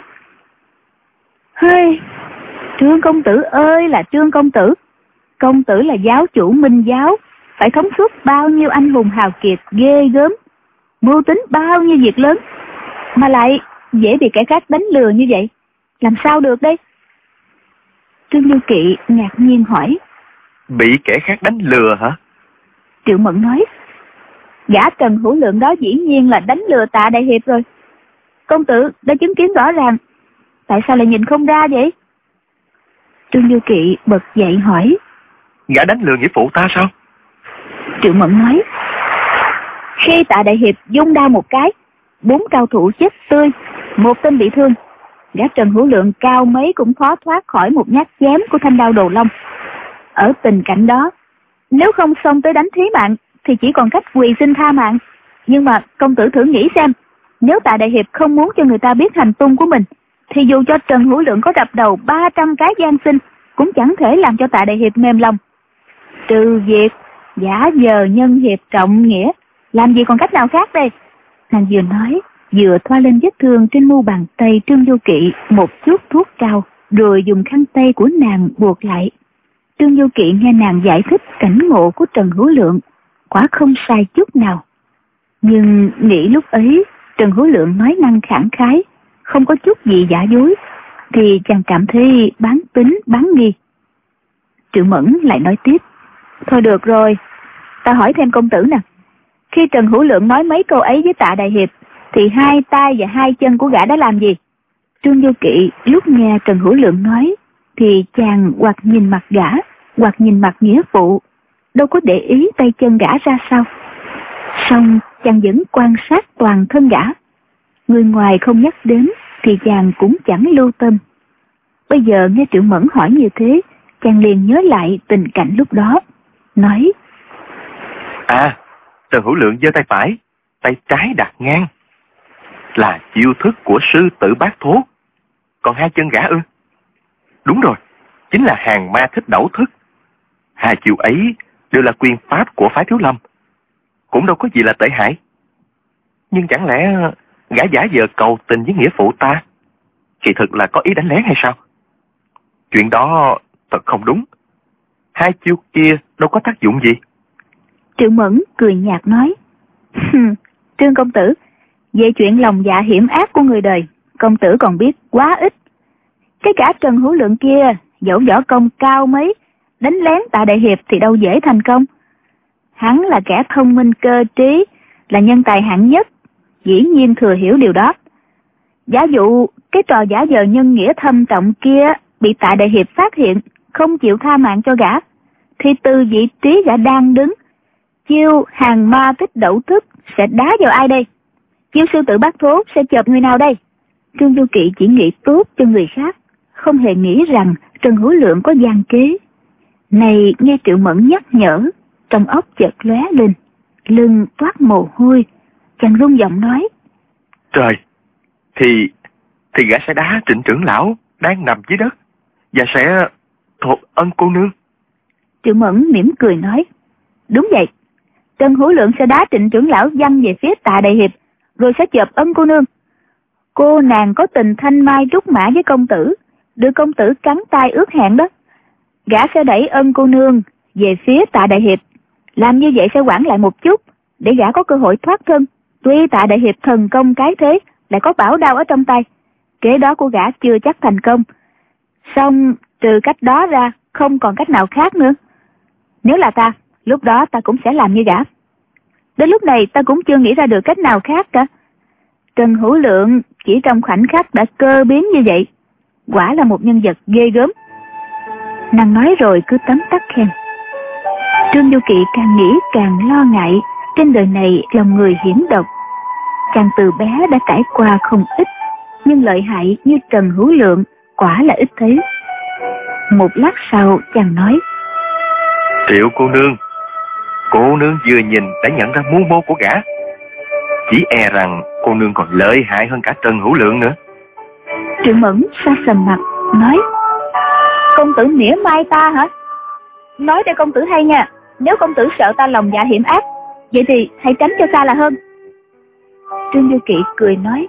hơi, Trương công tử ơi là Trương công tử, công tử là giáo chủ Minh giáo, phải thống suốt bao nhiêu anh hùng hào kiệt ghê gớm, mưu tính bao nhiêu việc lớn, mà lại dễ bị kẻ khác đánh lừa như vậy, làm sao được đây? Trương Du Kỵ ngạc nhiên hỏi, bị kẻ khác đánh lừa hả? Triệu Mẫn nói, gã Trần Hữu Lượng đó dĩ nhiên là đánh lừa Tạ đại hiệp rồi. Công tử đã chứng kiến rõ ràng, tại sao lại nhìn không ra vậy? Trương Du Kỵ bật dậy hỏi, gã đánh lừa nghĩa phụ ta sao? Triệu Mẫn nói, khi Tạ đại hiệp vung đao một cái, 4 cao thủ chết tươi, 1 tên bị thương, gã Trần Hữu Lượng cao mấy cũng khó thoát khỏi một nhát chém của thanh đao Đồ Long. Ở tình cảnh đó, nếu không xông tới đánh thí mạng thì chỉ còn cách quỳ xin tha mạng. Nhưng mà công tử thử nghĩ xem, nếu Tạ đại hiệp không muốn cho người ta biết hành tung của mình, thì dù cho Trần Hữu Lượng có đập đầu 300 cái gian sinh cũng chẳng thể làm cho Tạ đại hiệp mềm lòng. Trừ việc giả vờ nhân hiệp trọng nghĩa, làm gì còn cách nào khác đây? Nàng vừa nói, vừa thoa lên vết thương trên mu bàn tay Trương Du Kỵ một chút thuốc cao, rồi dùng khăn tay của nàng buộc lại. Trương Du Kỵ nghe nàng giải thích cảnh ngộ của Trần Hữu Lượng, quả không sai chút nào. Nhưng nghĩ lúc ấy Trần Hữu Lượng nói năng khẳng khái, không có chút gì giả dối, thì chàng cảm thấy bán tín bán nghi. Triệu Mẫn lại nói tiếp, thôi được rồi, ta hỏi thêm công tử nè, khi Trần Hữu Lượng nói mấy câu ấy với Tạ đại hiệp, thì 2 tay và 2 chân của gã đã làm gì? Trương Du Kỵ lúc nghe Trần Hữu Lượng nói, thì chàng hoặc nhìn mặt gã, hoặc nhìn mặt nghĩa phụ, đâu có để ý tay chân gã ra sao. Song chàng vẫn quan sát toàn thân gã. Người ngoài không nhắc đến, thì chàng cũng chẳng lưu tâm. Bây giờ nghe Triệu Mẫn hỏi như thế, chàng liền nhớ lại tình cảnh lúc đó, nói: Trần Hữu Lượng giơ tay phải, tay trái đặt ngang, là chiêu thức của sư tử bát thố. Còn hai chân gã ư? Đúng rồi, chính là hàng ma thích đẩu thức. Hai chiêu ấy đều là quyền pháp của phái Thiếu Lâm, cũng đâu có gì là tệ hại. Nhưng chẳng lẽ gã giả vờ cầu tình với nghĩa phụ ta, kỳ thực là có ý đánh lén hay sao? Chuyện đó thật không đúng. Hai chiêu kia đâu có tác dụng gì. Triệu Mẫn cười nhạt nói: Trương công tử, về chuyện lòng dạ hiểm ác của người đời, công tử còn biết quá ít. Cái gã Trần Hữu Lượng kia, dẫu võ công cao mấy, đánh lén Tạ Đại Hiệp thì đâu dễ thành công. Hắn là kẻ thông minh cơ trí, là nhân tài hạng nhất, dĩ nhiên thừa hiểu điều đó. Giả dụ cái trò giả vờ nhân nghĩa thâm trọng kia bị Tạ Đại Hiệp phát hiện, không chịu tha mạng cho gã, thì từ vị trí gã đang đứng, chiêu hàng ma tích đẩu thức sẽ đá vào ai đây? Chiêu sư tử bát thố sẽ chộp người nào đây? Trương Du Kỵ chỉ nghĩ tốt cho người khác, không hề nghĩ rằng Trần Hữu Lượng có gian kế. Này nghe Triệu Mẫn nhắc nhở, trong óc chợt lóe lên, lưng toát mồ hôi, chàng run giọng nói: Trời, thì gã sẽ đá Trịnh trưởng lão đang nằm dưới đất, và sẽ thột Ân cô nương. Triệu Mẫn mỉm cười nói: Đúng vậy, Trần Hữu Lượng sẽ đá Trịnh trưởng lão văng về phía Tạ Đại Hiệp, rồi sẽ chộp Ân cô nương. Cô nàng có tình thanh mai trúc mã với công tử, được công tử cắn tay ước hẹn đó. Gã sẽ đẩy Ân cô nương về phía Tạ Đại Hiệp, làm như vậy sẽ quản lại một chút, để gã có cơ hội thoát thân. Tuy Tạ Đại Hiệp thần công cái thế, lại có bảo đao ở trong tay, kế đó của gã chưa chắc thành công. Xong trừ cách đó ra, không còn cách nào khác nữa. Nếu là ta, lúc đó ta cũng sẽ làm như gã. Đến lúc này ta cũng chưa nghĩ ra được cách nào khác cả. Trần Hữu Lượng chỉ trong khoảnh khắc đã cơ biến như vậy, quả là một nhân vật ghê gớm. Nàng nói rồi cứ tấm tắc khen. Trương Du Kỵ càng nghĩ càng lo ngại, trên đời này lòng người hiểm độc. Chàng từ bé đã trải qua không ít, nhưng lợi hại như Trần Hữu Lượng quả là ít thấy. Một lát sau chàng nói: Triệu cô nương vừa nhìn đã nhận ra mưu mô của gã. Chỉ e rằng cô nương còn lợi hại hơn cả Trần Hữu Lượng nữa. Triệu Mẫn sa sầm mặt nói: Công tử mỉa mai ta hả? Nói để công tử hay nha, nếu công tử sợ ta lòng dạ hiểm ác, vậy thì hãy tránh cho xa là hơn. Trương Du Kỵ cười nói: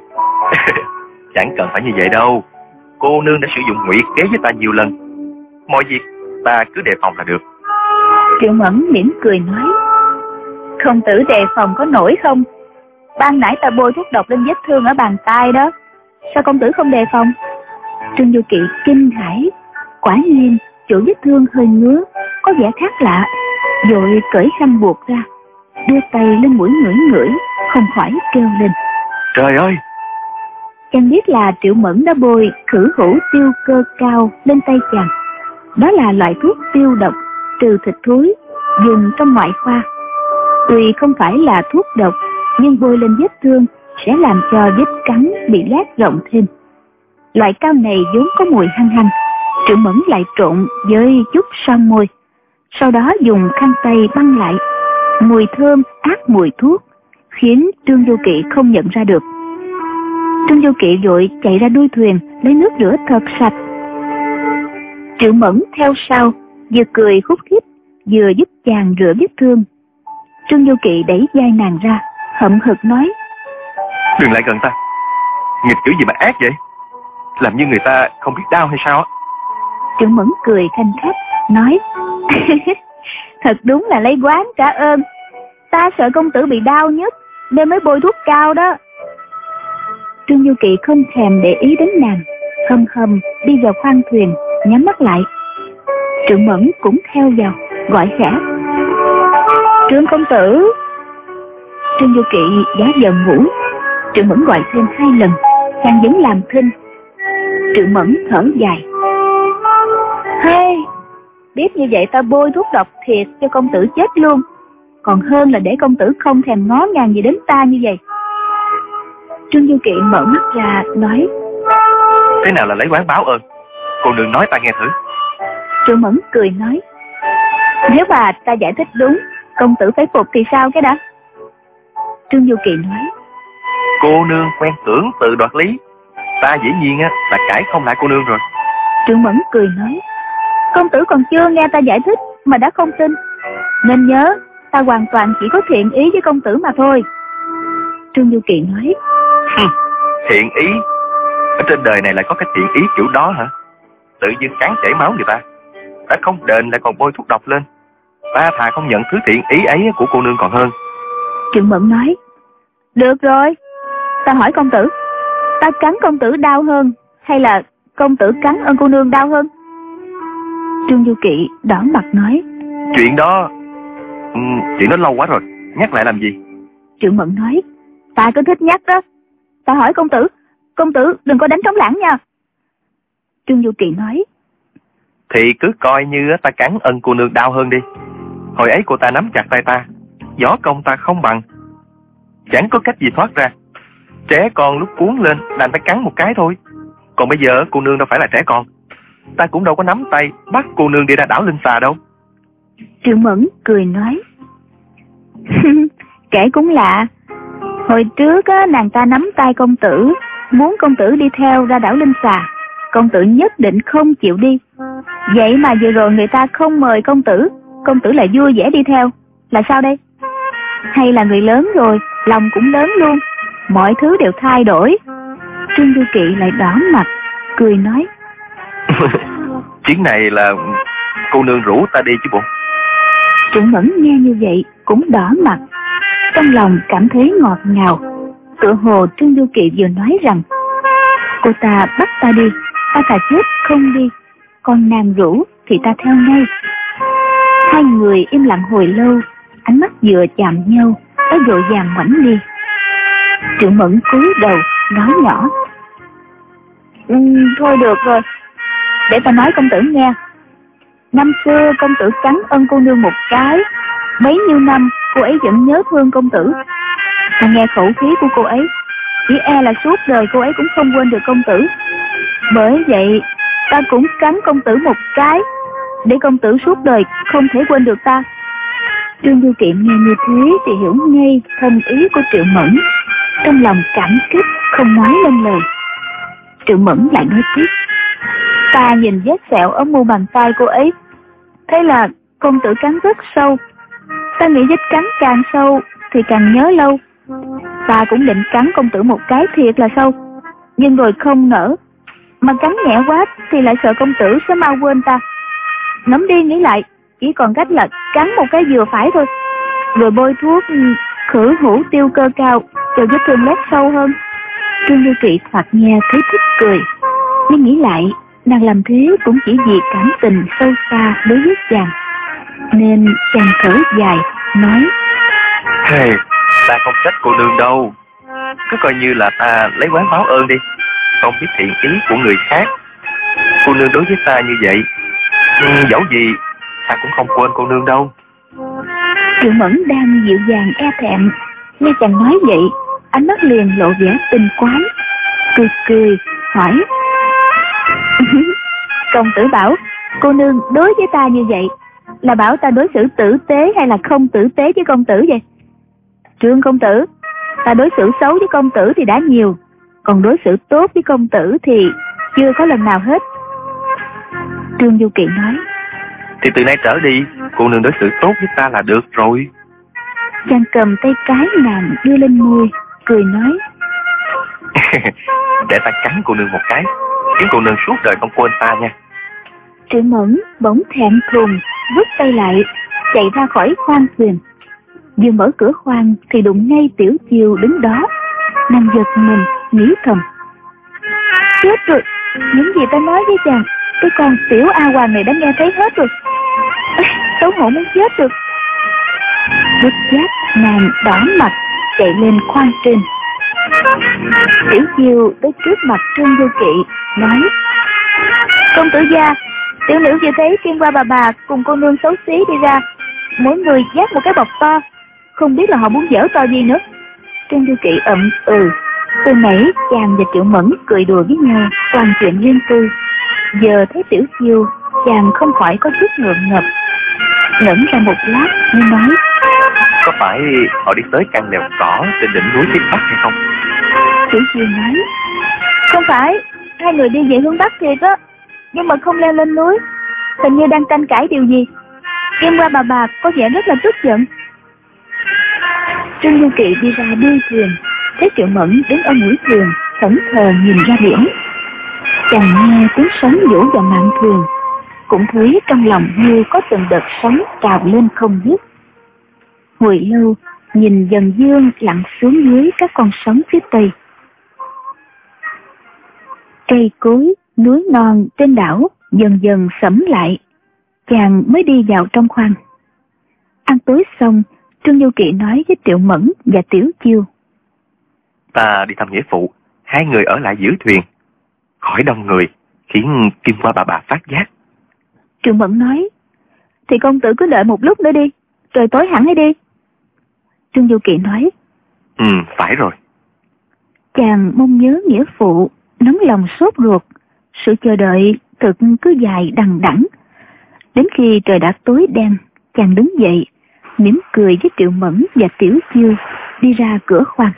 Chẳng cần phải như vậy đâu. Cô nương đã sử dụng ngụy kế với ta nhiều lần, mọi việc ta cứ đề phòng là được. Triệu Mẫn mỉm cười nói: Công tử đề phòng có nổi không? Ban nãy ta bôi thuốc độc lên vết thương ở bàn tay đó, sao công tử không đề phòng? Trương Du Kỵ kinh hãi, quả nhiên chỗ vết thương hơi ngứa, có vẻ khác lạ, vội cởi khăn buộc ra, đưa tay lên mũi ngửi ngửi, không khỏi kêu lên: Trời ơi! Chàng biết là Triệu Mẫn đã bôi khử hữu tiêu cơ cao lên tay chàng. Đó là loại thuốc tiêu độc trừ thịt thối dùng trong ngoại khoa. Tuy không phải là thuốc độc, nhưng bôi lên vết thương sẽ làm cho vết cắn bị lét rộng thêm. Loại cao này vốn có mùi hăng hăng, Triệu Mẫn lại trộn với chút son môi, sau đó dùng khăn tay băng lại. Mùi thơm át mùi thuốc, khiến Trương Du Kỵ không nhận ra được. Trương Du Kỵ vội chạy ra đuôi thuyền lấy nước rửa thật sạch. Triệu Mẫn theo sau, vừa cười khúc khích, vừa giúp chàng rửa vết thương. Trương Du Kỵ đẩy vai nàng ra, hậm hực nói: Đừng lại gần ta, nghịch kiểu gì mà ác vậy? Làm như người ta không biết đau hay sao á? Triệu Mẫn cười khanh khách nói: Thật đúng là lấy oán trả ơn. Ta sợ công tử bị đau nhất nên mới bôi thuốc cao đó. Trương Du Kỵ không thèm để ý đến nàng, hầm hầm đi vào khoang thuyền, nhắm mắt lại. Triệu Mẫn cũng theo vào, gọi khẽ: Trương công tử. Trương Du Kỵ giả vờ ngủ. Triệu Mẫn gọi thêm 2 lần, chàng vẫn làm thinh. Triệu Mẫn thở dài: Hey, biết như vậy ta bôi thuốc độc thiệt cho công tử chết luôn, còn hơn là để công tử không thèm ngó ngàng gì đến ta như vậy. Trương Du Kỵ mở mắt ra nói: Thế nào là lấy oán báo ơn? Cô nương nói ta nghe thử. Triệu Mẫn cười nói, nếu mà ta giải thích đúng, công tử phải phục thì sao cái đã? Trương Du Kỳ nói, cô nương quen tưởng tự đoạt lý, ta dĩ nhiên là cãi không lại cô nương rồi. Triệu Mẫn cười nói, công tử còn chưa nghe ta giải thích mà đã không tin, nên nhớ ta hoàn toàn chỉ có thiện ý với công tử mà thôi. Trương Du Kỳ nói, thiện ý? Ở trên đời này lại có cái thiện ý kiểu đó hả? Tự dưng cắn chảy máu người ta, đã không đền lại còn bôi thuốc độc lên. Ta thà không nhận thứ thiện ý ấy của cô nương còn hơn. Triệu Mẫn nói, được rồi, ta hỏi công tử, ta cắn công tử đau hơn hay là công tử cắn ơn cô nương đau hơn? Trương Du Kỵ đỏ mặt nói, chuyện đó lâu quá rồi, nhắc lại làm gì? Triệu Mẫn nói, ta cứ thích nhắc đó. Ta hỏi công tử đừng có đánh trống lãng nha. Trương Du Kỵ nói, thì cứ coi như ta cắn ân cô nương đau hơn đi. Hồi ấy cô ta nắm chặt tay ta, võ công ta không bằng, chẳng có cách gì thoát ra. Trẻ con lúc cuốn lên đành phải cắn một cái thôi. Còn bây giờ cô nương đâu phải là trẻ con, ta cũng đâu có nắm tay bắt cô nương đi ra đảo Linh Xà đâu. Triệu Mẫn cười nói, kể cũng lạ. Hồi trước nàng ta nắm tay công tử, muốn công tử đi theo ra đảo Linh Xà, công tử nhất định không chịu đi. Vậy mà vừa rồi người ta không mời công tử lại vui vẻ đi theo, là sao đây? Hay là người lớn rồi, lòng cũng lớn luôn, mọi thứ đều thay đổi. Trương Du Kỵ lại đỏ mặt, cười nói, chuyến này là cô nương rủ ta đi chứ bộ. Triệu Mẫn nghe như vậy cũng đỏ mặt, trong lòng cảm thấy ngọt ngào. Tựa hồ Trương Du Kỵ vừa nói rằng, cô ta bắt ta đi, ta thà chết không đi, còn nàng rủ thì ta theo ngay. Hai người im lặng hồi lâu, ánh mắt vừa chạm nhau đã vội vàng ngoảnh đi. Triệu Mẫn cúi đầu nói nhỏ, thôi được rồi, để ta nói công tử nghe. Năm xưa công tử cắn ân cô nương một cái, mấy nhiêu năm cô ấy vẫn nhớ thương công tử. Ta nghe khẩu khí của cô ấy, chỉ e là suốt đời cô ấy cũng không quên được công tử. Bởi vậy ta cũng cắn công tử một cái, để công tử suốt đời không thể quên được ta. Trương Du Kỵ nghe như thế thì hiểu ngay thâm ý của Triệu Mẫn, trong lòng cảm kích không nói lên lời. Triệu Mẫn lại nói tiếp, ta nhìn vết sẹo ở mu bàn tay cô ấy, thế là công tử cắn rất sâu. Ta nghĩ vết cắn càng sâu thì càng nhớ lâu. Ta cũng định cắn công tử một cái thiệt là sâu, nhưng rồi không nỡ, mà cắn nhẹ quá thì lại sợ công tử sẽ mau quên ta. Ngẫm đi nghĩ lại, chỉ còn cách là cắn một cái vừa phải thôi, rồi bôi thuốc khử hữu tiêu cơ cao cho vết thương lết sâu hơn. Trương Du Kỵ thoạt nghe thấy thích cười, nhưng nghĩ lại nàng làm thế cũng chỉ vì cảm tình sâu xa đối với chàng, nên chàng thở dài nói, ta không trách cô nương đâu, cứ coi như là ta lấy oán báo ơn đi, không biết thiện ý của người khác. Cô nương đối với ta như vậy, dẫu gì ta cũng không quên cô nương đâu. Triệu Mẫn đang dịu dàng e thẹn, nghe chàng nói vậy, ánh mắt liền lộ vẻ tinh quái, cười hỏi, công tử bảo cô nương đối với ta như vậy là bảo ta đối xử tử tế hay là không tử tế với công tử vậy? Trương công tử, ta đối xử xấu với công tử thì đã nhiều, còn đối xử tốt với công tử thì chưa có lần nào hết. Trương Du Kỵ nói, thì từ nay trở đi cô nương đối xử tốt với ta là được rồi. Chàng cầm tay cái nàng đưa lên môi, cười nói, để ta cắn cô nương một cái, khiến cô nương suốt đời không quên ta nha. Triệu Mẫn bỗng thẹn thùng vứt tay lại, chạy ra khỏi khoang thuyền. Vừa mở cửa khoang thì đụng ngay Tiểu Chiêu đứng đó. Nàng giật mình nghĩ thầm, chết rồi, những gì ta nói với chàng, cái con tiểu A Hoàng này đã nghe thấy hết rồi. Xấu hổ muốn chết được. Bất giác nàng đỏ mặt chạy lên khoang trên. Tiểu Chiêu tới trước mặt Trương Du Kỵ nói, công tử gia, tiểu nữ vừa thấy Kim Hoa bà cùng cô nương xấu xí đi ra, mỗi người vác một cái bọc to, không biết là họ muốn giở to gì nữa. Trương Du Kỵ Từ nãy chàng và Triệu Mẫn cười đùa với nhau toàn chuyện riêng tư, giờ thấy Tiểu Chiêu chàng không khỏi có chút ngượng ngập, ngẩn ra một lát mới nói: Có phải họ đi tới căn lều cỏ trên đỉnh núi phía Bắc hay không? Tiểu Chiêu nói: Không phải, hai người đi về hướng Bắc thiệt á, nhưng mà không leo lên núi, hình như đang tranh cãi điều gì. Kim Hoa bà có vẻ rất là tức giận. Trương Du Kỵ đi ra đuôi thuyền, thấy Triệu Mẫn đứng ở mũi thuyền thẫn thờ nhìn ra biển. Chàng nghe tiếng sóng vỗ vào mạn thuyền, cũng thấy trong lòng như có từng đợt sóng trào lên không dứt. Hồi lâu nhìn dần dương lặn xuống dưới các con sóng phía tây. Cây cối, núi non trên đảo dần dần sẫm lại, chàng mới đi vào trong khoang. Ăn tối xong, Trương Du Kỵ nói với Triệu Mẫn và Tiểu Chiêu: Ta đi thăm nghĩa phụ, hai người ở lại giữ thuyền, khỏi đông người khiến Kim Hoa bà phát giác. Triệu Mẫn nói: Thì công tử cứ đợi một lúc nữa đi, trời tối hẳn hãy đi. Trương Du Kỵ nói: Phải rồi. Chàng mong nhớ nghĩa phụ, nóng lòng sốt ruột, sự chờ đợi thực cứ dài đằng đẵng. Đến khi trời đã tối đen, chàng đứng dậy, mỉm cười với Triệu Mẫn và Tiểu Chiêu, đi ra cửa khoang.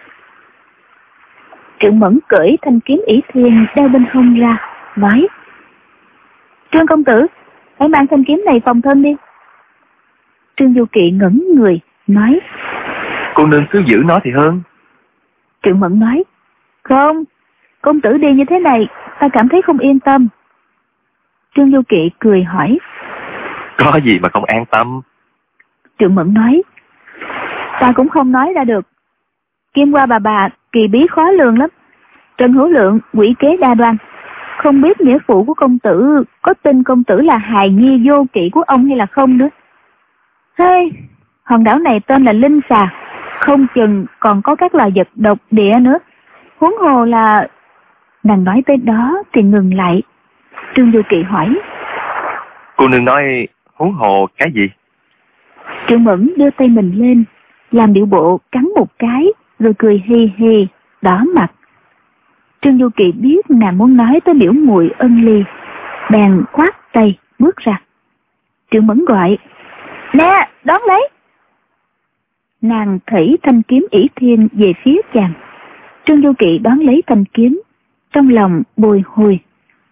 Triệu Mẫn cởi thanh kiếm ỷ thiên đeo bên hông ra, nói: Trương công tử, hãy mang thanh kiếm này phòng thân đi. Trương Du Kỵ ngẩn người, nói: Cô nương cứ giữ nó thì hơn. Triệu Mẫn nói: Không, công tử đi như thế này, ta cảm thấy không yên tâm. Trương Du Kỵ cười hỏi: Có gì mà không an tâm? Triệu Mẫn nói: Ta cũng không nói ra được. Kim Hoa bà kỳ bí khó lường lắm. Trần Hữu Lượng quỷ kế đa đoan, không biết nghĩa phụ của công tử có tin công tử là hài nhi vô kỵ của ông hay là không nữa. Hey, hòn đảo này tên là Linh Xà, không chừng còn có các loài vật độc địa nữa. Huống hồ là... Nàng nói tới đó thì ngừng lại. Trương Du Kỵ hỏi: Cô nương nói huống hồ cái gì? Triệu Mẫn đưa tay mình lên, làm điệu bộ cắn một cái, rồi cười hi hi, đỏ mặt. Trương Du Kỵ biết nàng muốn nói tới biểu muội Ân Ly, bèn khoát tay bước ra. Triệu Mẫn gọi: Nè, đón lấy. Nàng thảy thanh kiếm ỷ thiên về phía chàng. Trương Du Kỵ đón lấy thanh kiếm, trong lòng bồi hồi.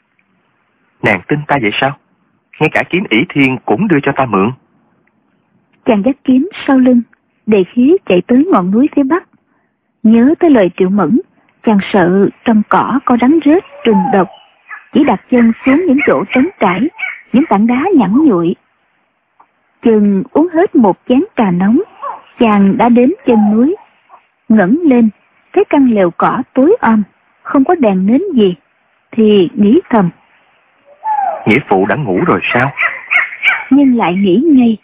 Nàng tin ta vậy sao? Ngay cả kiếm ỷ thiên cũng đưa cho ta mượn. Chàng dắt kiếm sau lưng, đề khí chạy tới ngọn núi phía bắc. Nhớ tới lời Triệu Mẫn, chàng sợ trong cỏ có rắn rết trùng độc, chỉ đặt chân xuống những chỗ trống trải, những tảng đá nhẵn nhụi. Chừng uống hết một chén trà nóng, chàng đã đến chân núi. Ngẩng lên, thấy căn lều cỏ tối om, không có đèn nến gì, thì nghĩ thầm: Nghĩa phụ đã ngủ rồi sao? Nhưng lại nghĩ ngay: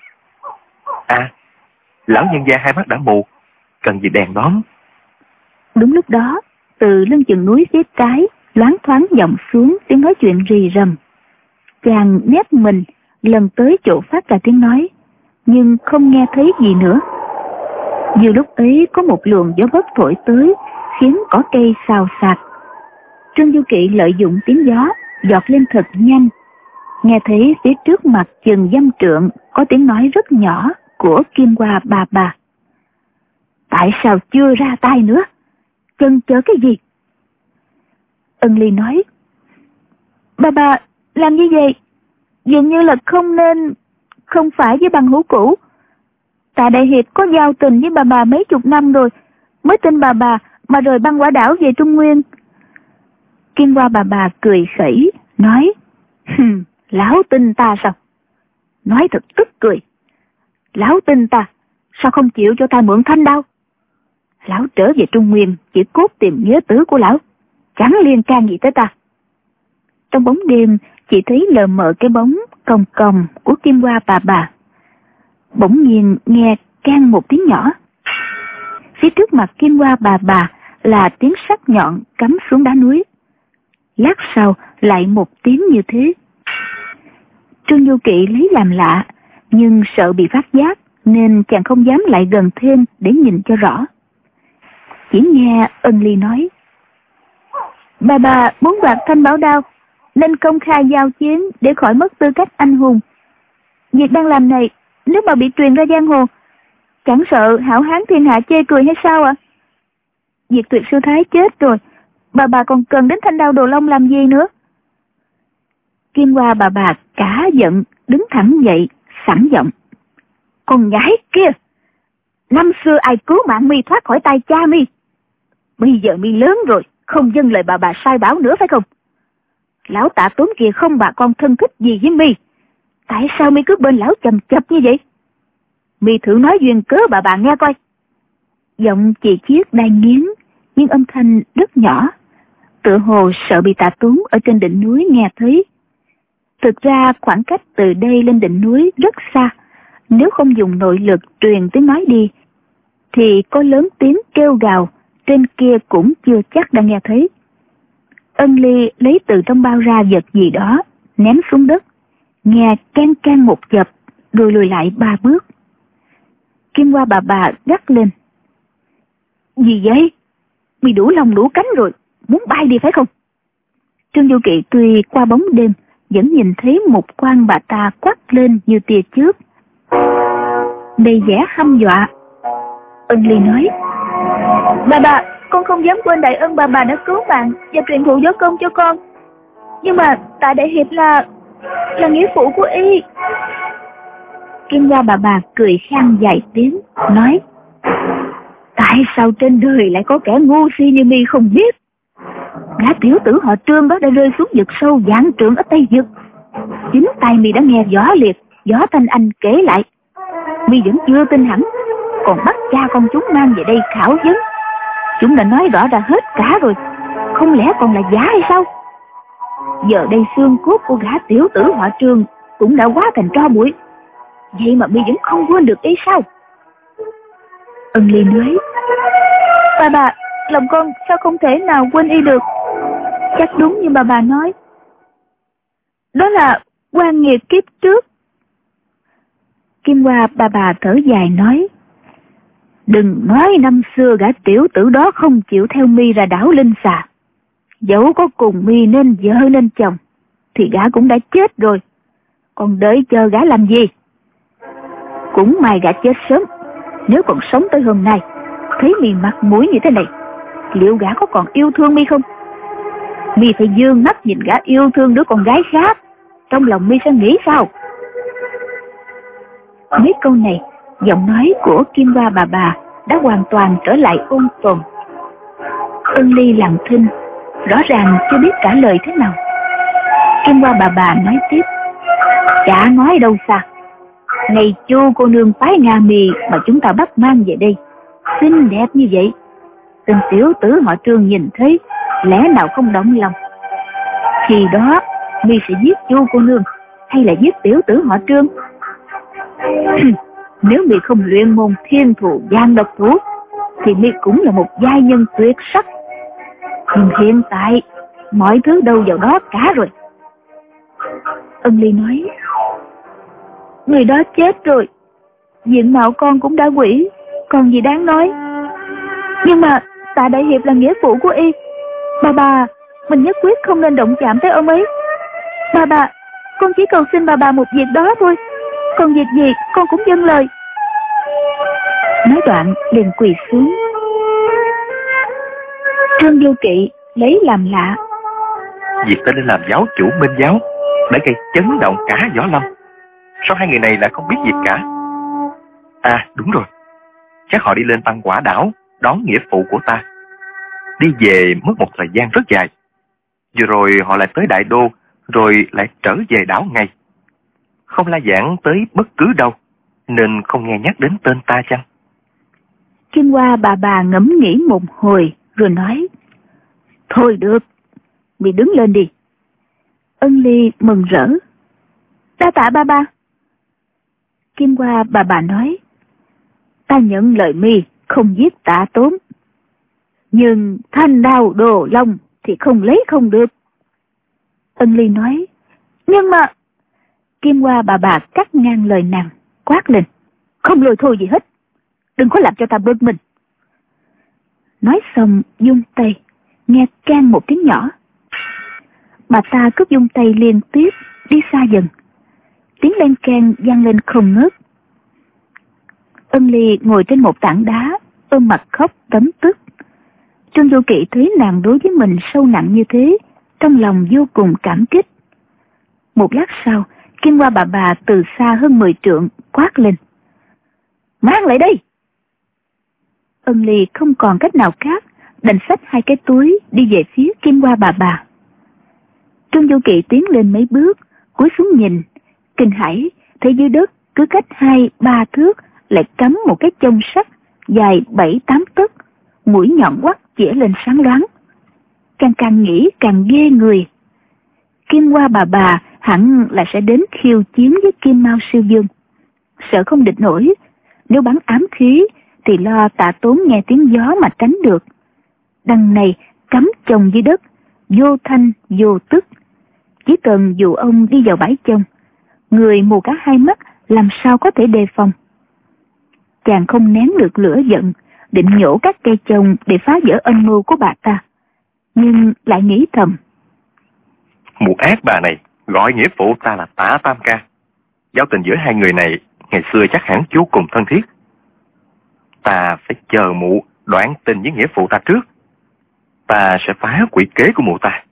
Lão nhân gia hai mắt đã mù, cần gì đèn đóm. Đúng lúc đó, từ lưng chừng núi phía trái loáng thoáng vọng xuống tiếng nói chuyện rì rầm. Chàng nép mình lần tới chỗ phát ra tiếng nói, nhưng không nghe thấy gì nữa. Vừa lúc ấy có một luồng gió bấc thổi tới, khiến cỏ cây xào xạc. Trương Du Kỵ lợi dụng tiếng gió giọt lên thật nhanh, nghe thấy phía trước mặt chừng dăm trượng có tiếng nói rất nhỏ của Kim Hoa bà. Tại sao chưa ra tay nữa? Chần chờ cái gì? Ân Ly nói: Bà làm như vậy dường như là không nên, không phải với bằng hữu cũ. Tạ Đại Hiệp có giao tình với bà mấy chục năm rồi, mới tin bà mà rời băng quả đảo về Trung Nguyên. Kim Hoa bà cười khẩy, nói: Lão tin ta sao? Nói thật tức cười. Lão tin ta, sao không chịu cho ta mượn thanh đao? Lão trở về Trung Nguyên chỉ cốt tìm nghĩa tử của lão, chẳng liên can gì tới ta. Trong bóng đêm chỉ thấy lờ mờ cái bóng còng còng của Kim Hoa bà. Bỗng nhiên nghe can một tiếng nhỏ. Phía trước mặt Kim Hoa bà là tiếng sắc nhọn cắm xuống đá núi. Lát sau lại một tiếng như thế. Trương Du Kỵ lấy làm lạ, nhưng sợ bị phát giác nên chàng không dám lại gần thêm để nhìn cho rõ. Chỉ nghe Ân Ly nói: Bà muốn đoạt thanh bảo đao, nên công khai giao chiến để khỏi mất tư cách anh hùng. Việc đang làm này, nếu mà bị truyền ra giang hồ, chẳng sợ hảo hán thiên hạ chê cười hay sao ạ? Diệt Tuyệt sư thái chết rồi, bà còn cần đến thanh đao Đồ Long làm gì nữa? Kim Hoa bà cả giận, đứng thẳng dậy, sẵn giọng. Con nhãi kia, năm xưa ai cứu mạng mi thoát khỏi tay cha mi? Bây giờ mi lớn rồi, không dâng lời bà sai bảo nữa phải không? Lão Tạ Tốn kia không bà con thân thích gì với mi, tại sao mi cứ bên lão chầm chập như vậy? Mi thử nói duyên cớ bà nghe coi. Giọng chị Chiết đang nghiến, nhưng âm thanh rất nhỏ, tựa hồ sợ bị Tạ Tốn ở trên đỉnh núi nghe thấy. Thực ra khoảng cách từ đây lên đỉnh núi rất xa, nếu không dùng nội lực truyền tiếng nói đi, thì có lớn tiếng kêu gào, trên kia cũng chưa chắc đã nghe thấy. Ân Ly lấy từ trong bao ra vật gì đó, ném xuống đất, nghe can can một chập, rồi lùi lại 3 bước. Kim Hoa bà gắt lên. Gì vậy? Mày đủ lòng đủ cánh rồi, muốn bay đi phải không? Trương Du Kỵ tuy qua bóng đêm, vẫn nhìn thấy một quan bà ta quát lên như tia chớp, đầy vẻ hăm dọa. Ân Ly nói, bà, con không dám quên đại ân bà đã cứu mạng và truyền thụ võ công cho con. Nhưng mà Tạ đại hiệp là nghĩa phụ của y. Kim Hoa bà cười khan vài tiếng, nói, tại sao trên đời lại có kẻ ngu si như mi không biết? Gã tiểu tử họ Trương đó đã rơi xuống vực sâu vạn trượng ở Tây Vực. Chính tay mi đã nghe Võ Liệt, Võ Thanh Anh kể lại. Mi vẫn chưa tin hẳn, còn bắt cha con chúng mang về đây khảo vấn. Chúng đã nói rõ ra hết cả rồi, không lẽ còn là giả hay sao? Giờ đây xương cốt của gã tiểu tử họ Trương cũng đã hóa thành tro bụi, vậy mà mi vẫn không quên được ý sao? Ân Ly nói, bà, lòng con sao không thể nào quên y được? Chắc đúng như bà nói, đó là oan nghiệt kiếp trước. Kim Hoa bà thở dài nói, đừng nói năm xưa gã tiểu tử đó không chịu theo mi ra đảo Linh Xà. Dẫu có cùng mi nên vợ nên chồng, thì gã cũng đã chết rồi, còn đợi chờ gã làm gì? Cũng may gã chết sớm, nếu còn sống tới hôm nay, thấy mi mặt mũi như thế này, liệu gã có còn yêu thương mi không? Mi phải dương mắt nhìn gã yêu thương đứa con gái khác, trong lòng mi sẽ nghĩ sao? Mấy câu này, giọng nói của Kim Hoa bà đã hoàn toàn trở lại ôn tồn. Ân Ly lặng thinh, rõ ràng chưa biết trả lời thế nào. Kim Hoa bà nói tiếp, chả nói đâu xa. Ngày Chu cô nương phái Nga Mi mà chúng ta bắt mang về đây, xinh đẹp như vậy, tên tiểu tử họ Trương nhìn thấy, lẽ nào không động lòng? Khi đó mi sẽ giết Chu cô nương hay là giết tiểu tử họ Trương? Nếu mi không luyện môn thiên thù giang độc thủ, thì mi cũng là một giai nhân tuyệt sắc. Nhưng hiện tại mọi thứ đâu vào đó cả rồi. Ân Ly nói, người đó chết rồi, diện mạo con cũng đã quỷ, còn gì đáng nói. Nhưng mà Tạ đại hiệp là nghĩa phụ của y. Bà, mình nhất quyết không nên động chạm tới ông ấy. Bà, con chỉ cầu xin bà một việc đó thôi, còn việc gì con cũng dâng lời. Nói đoạn liền quỳ xuống. Trương Du Kỵ lấy làm lạ, việc ta lên làm giáo chủ Minh giáo đã gây chấn động cả Võ Lâm. Sao hai người này lại không biết gì cả? À đúng rồi, chắc họ đi lên Băng Quả đảo đón nghĩa phụ của ta. Đi về mất một thời gian rất dài, vừa rồi họ lại tới Đại Đô, rồi lại trở về đảo ngay. Không la giảng tới bất cứ đâu, nên không nghe nhắc đến tên ta chăng? Kim Hoa bà ngẫm nghĩ một hồi rồi nói, thôi được, mày đứng lên đi. Ân Ly mừng rỡ, đa tạ ba. Kim Hoa bà nói, ta nhận lời mi không giết Tạ Tốn, nhưng thanh đao Đồ Long thì không lấy không được. Ân Ly nói, nhưng mà... Kim Hoa bà cắt ngang lời nàng, quát lên, không lôi thôi gì hết, đừng có làm cho ta bực mình. Nói xong dung tay, nghe keng một tiếng nhỏ. Bà ta cứ vung tay liên tiếp đi xa dần. Tiếng len keng vang lên không ngớt. Ân Ly ngồi trên một tảng đá, ôm mặt khóc tấm tức. Trương Vô Kỵ thấy nàng đối với mình sâu nặng như thế, trong lòng vô cùng cảm kích. Một lát sau, Kim Hoa bà từ xa hơn 10 trượng quát lên: "Mang lại đây!" Ân Ly không còn cách nào khác, đành xách 2 cái túi đi về phía Kim Hoa bà. Trương Vô Kỵ tiến lên mấy bước, cúi xuống nhìn, kinh hãi thấy dưới đất cứ cách 2-3 thước lại cắm một cái chông sắt dài 7-8 tấc, mũi nhọn quắt chĩa lên sáng loáng. Càng nghĩ càng ghê người. Kim Hoa bà hẳn là sẽ đến khiêu chiến với Kim Mao Sư Dương. Sợ không địch nổi, nếu bắn ám khí thì lo Tạ Tốn nghe tiếng gió mà tránh được. Đằng này cắm chồng dưới đất, vô thanh vô tức. Chỉ cần dụ ông đi vào bãi chông, người mù cả 2 mắt làm sao có thể đề phòng. Chàng không nén được lửa giận, định nhổ các cây chông để phá vỡ âm mưu của bà ta, nhưng lại nghĩ thầm: Mụ ác bà này gọi nghĩa phụ ta là Tạ Tam Ca. Giao tình giữa hai người này ngày xưa chắc hẳn vô cùng thân thiết. Ta phải chờ mụ đoạn tình với nghĩa phụ ta trước. Ta sẽ phá quỷ kế của mụ ta.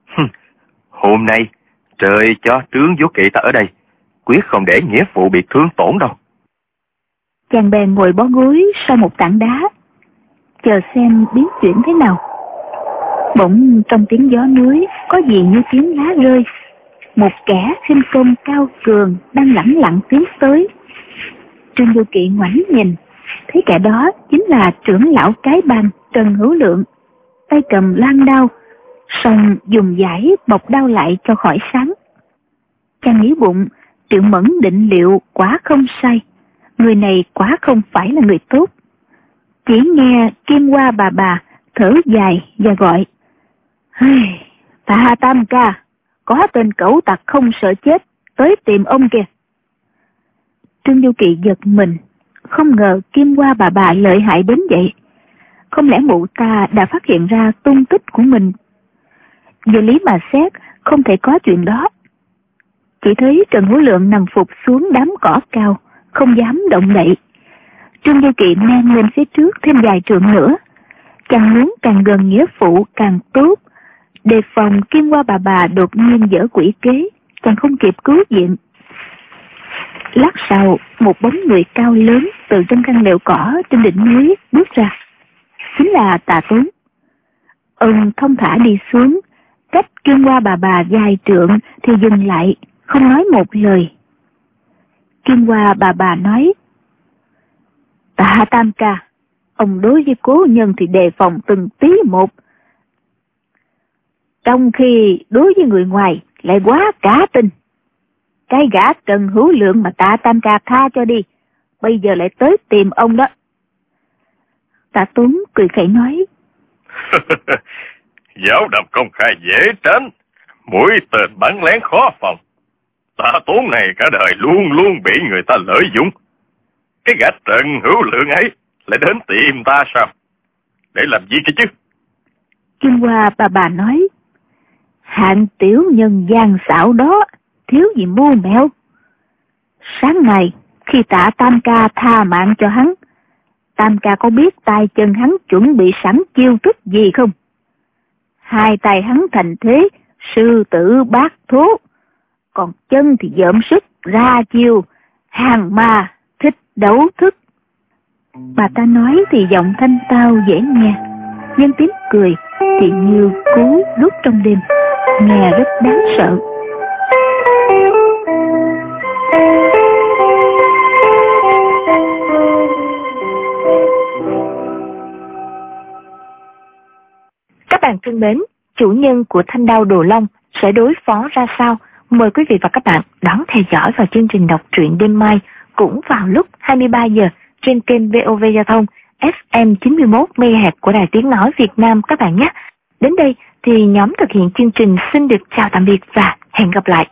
Hôm nay trời cho Trương Vô Kỵ ta ở đây, quyết không để nghĩa phụ bị thương tổn đâu. Chàng bèn ngồi bó gối sau một tảng đá, chờ xem biến chuyển thế nào. Bỗng trong tiếng gió núi có gì như tiếng lá rơi. Một kẻ khinh công cao cường đang lẳng lặng tiến tới. Trương Vô Kỵ ngoảnh nhìn, thấy kẻ đó chính là trưởng lão cái bang Trần Hữu Lượng, tay cầm loan đao, song dùng dải bọc đao lại cho khỏi sáng. Chàng nghĩ bụng, Triệu Mẫn định liệu quả không sai, người này quả không phải là người tốt. Chỉ nghe Kim Hoa bà thở dài và gọi: "Tạ Tam Ca, có tên cẩu tặc không sợ chết tới tìm ông kìa." Trương Vô Kỵ giật mình, không ngờ Kim Hoa bà lợi hại đến vậy. Không lẽ mụ ta đã phát hiện ra tung tích của mình? Về lý mà xét, không thể có chuyện đó. Chỉ thấy Trần Hữu Lượng nằm phục xuống đám cỏ cao, không dám động đậy. Trương Vô Kỵ men lên phía trước thêm vài trượng nữa. Chàng muốn càng gần nghĩa phụ càng tốt, đề phòng Kim Hoa bà đột nhiên dở quỷ kế, chàng không kịp cứu viện. Lát sau, một bóng người cao lớn từ trong căn lều cỏ trên đỉnh núi bước ra. Chính là Tạ Tốn. Ông thông thả đi xuống, cách Kim Hoa bà vài trượng thì dừng lại, không nói một lời. Kim Hoa bà nói: "Tạ Tam Ca, ông đối với cố nhân thì đề phòng từng tí một, trong khi đối với người ngoài lại quá cả tin. Cái gã Trần Hữu Lượng mà Tạ Tam Ca tha cho đi, bây giờ lại tới tìm ông đó." Tạ Tốn cười khẩy nói: "Giáo đập công khai dễ tránh, mũi tên bắn lén khó phòng. Tạ Tốn này cả đời luôn luôn bị người ta lợi dụng. Cái gã Trần Hữu Lượng ấy lại đến tìm ta sao? Để làm gì chứ?" Kim Hoa bà nói: "Hạng tiểu nhân gian xảo đó, thiếu gì mưu mẹo. Sáng nay khi Tạ Tam Ca tha mạng cho hắn, Tam Ca có biết tay chân hắn chuẩn bị sẵn chiêu thức gì không? 2 tay hắn thành thế sư tử bát thố, còn chân thì dợm sức ra chiêu hàng ma thích đấu thức." Bà ta nói thì giọng thanh tao dễ nghe, nhưng tiếng cười thì như cú rút trong đêm, nghe rất đáng sợ. Các bạn thân mến, chủ nhân của Thanh Đao Đồ Long sẽ đối phó ra sao? Mời quý vị và các bạn đón theo dõi vào chương trình đọc truyện đêm mai cũng vào lúc 23 giờ trên kênh VOV Giao thông FM 91 MHz của Đài Tiếng Nói Việt Nam các bạn nhé. Đến đây thì nhóm thực hiện chương trình xin được chào tạm biệt và hẹn gặp lại.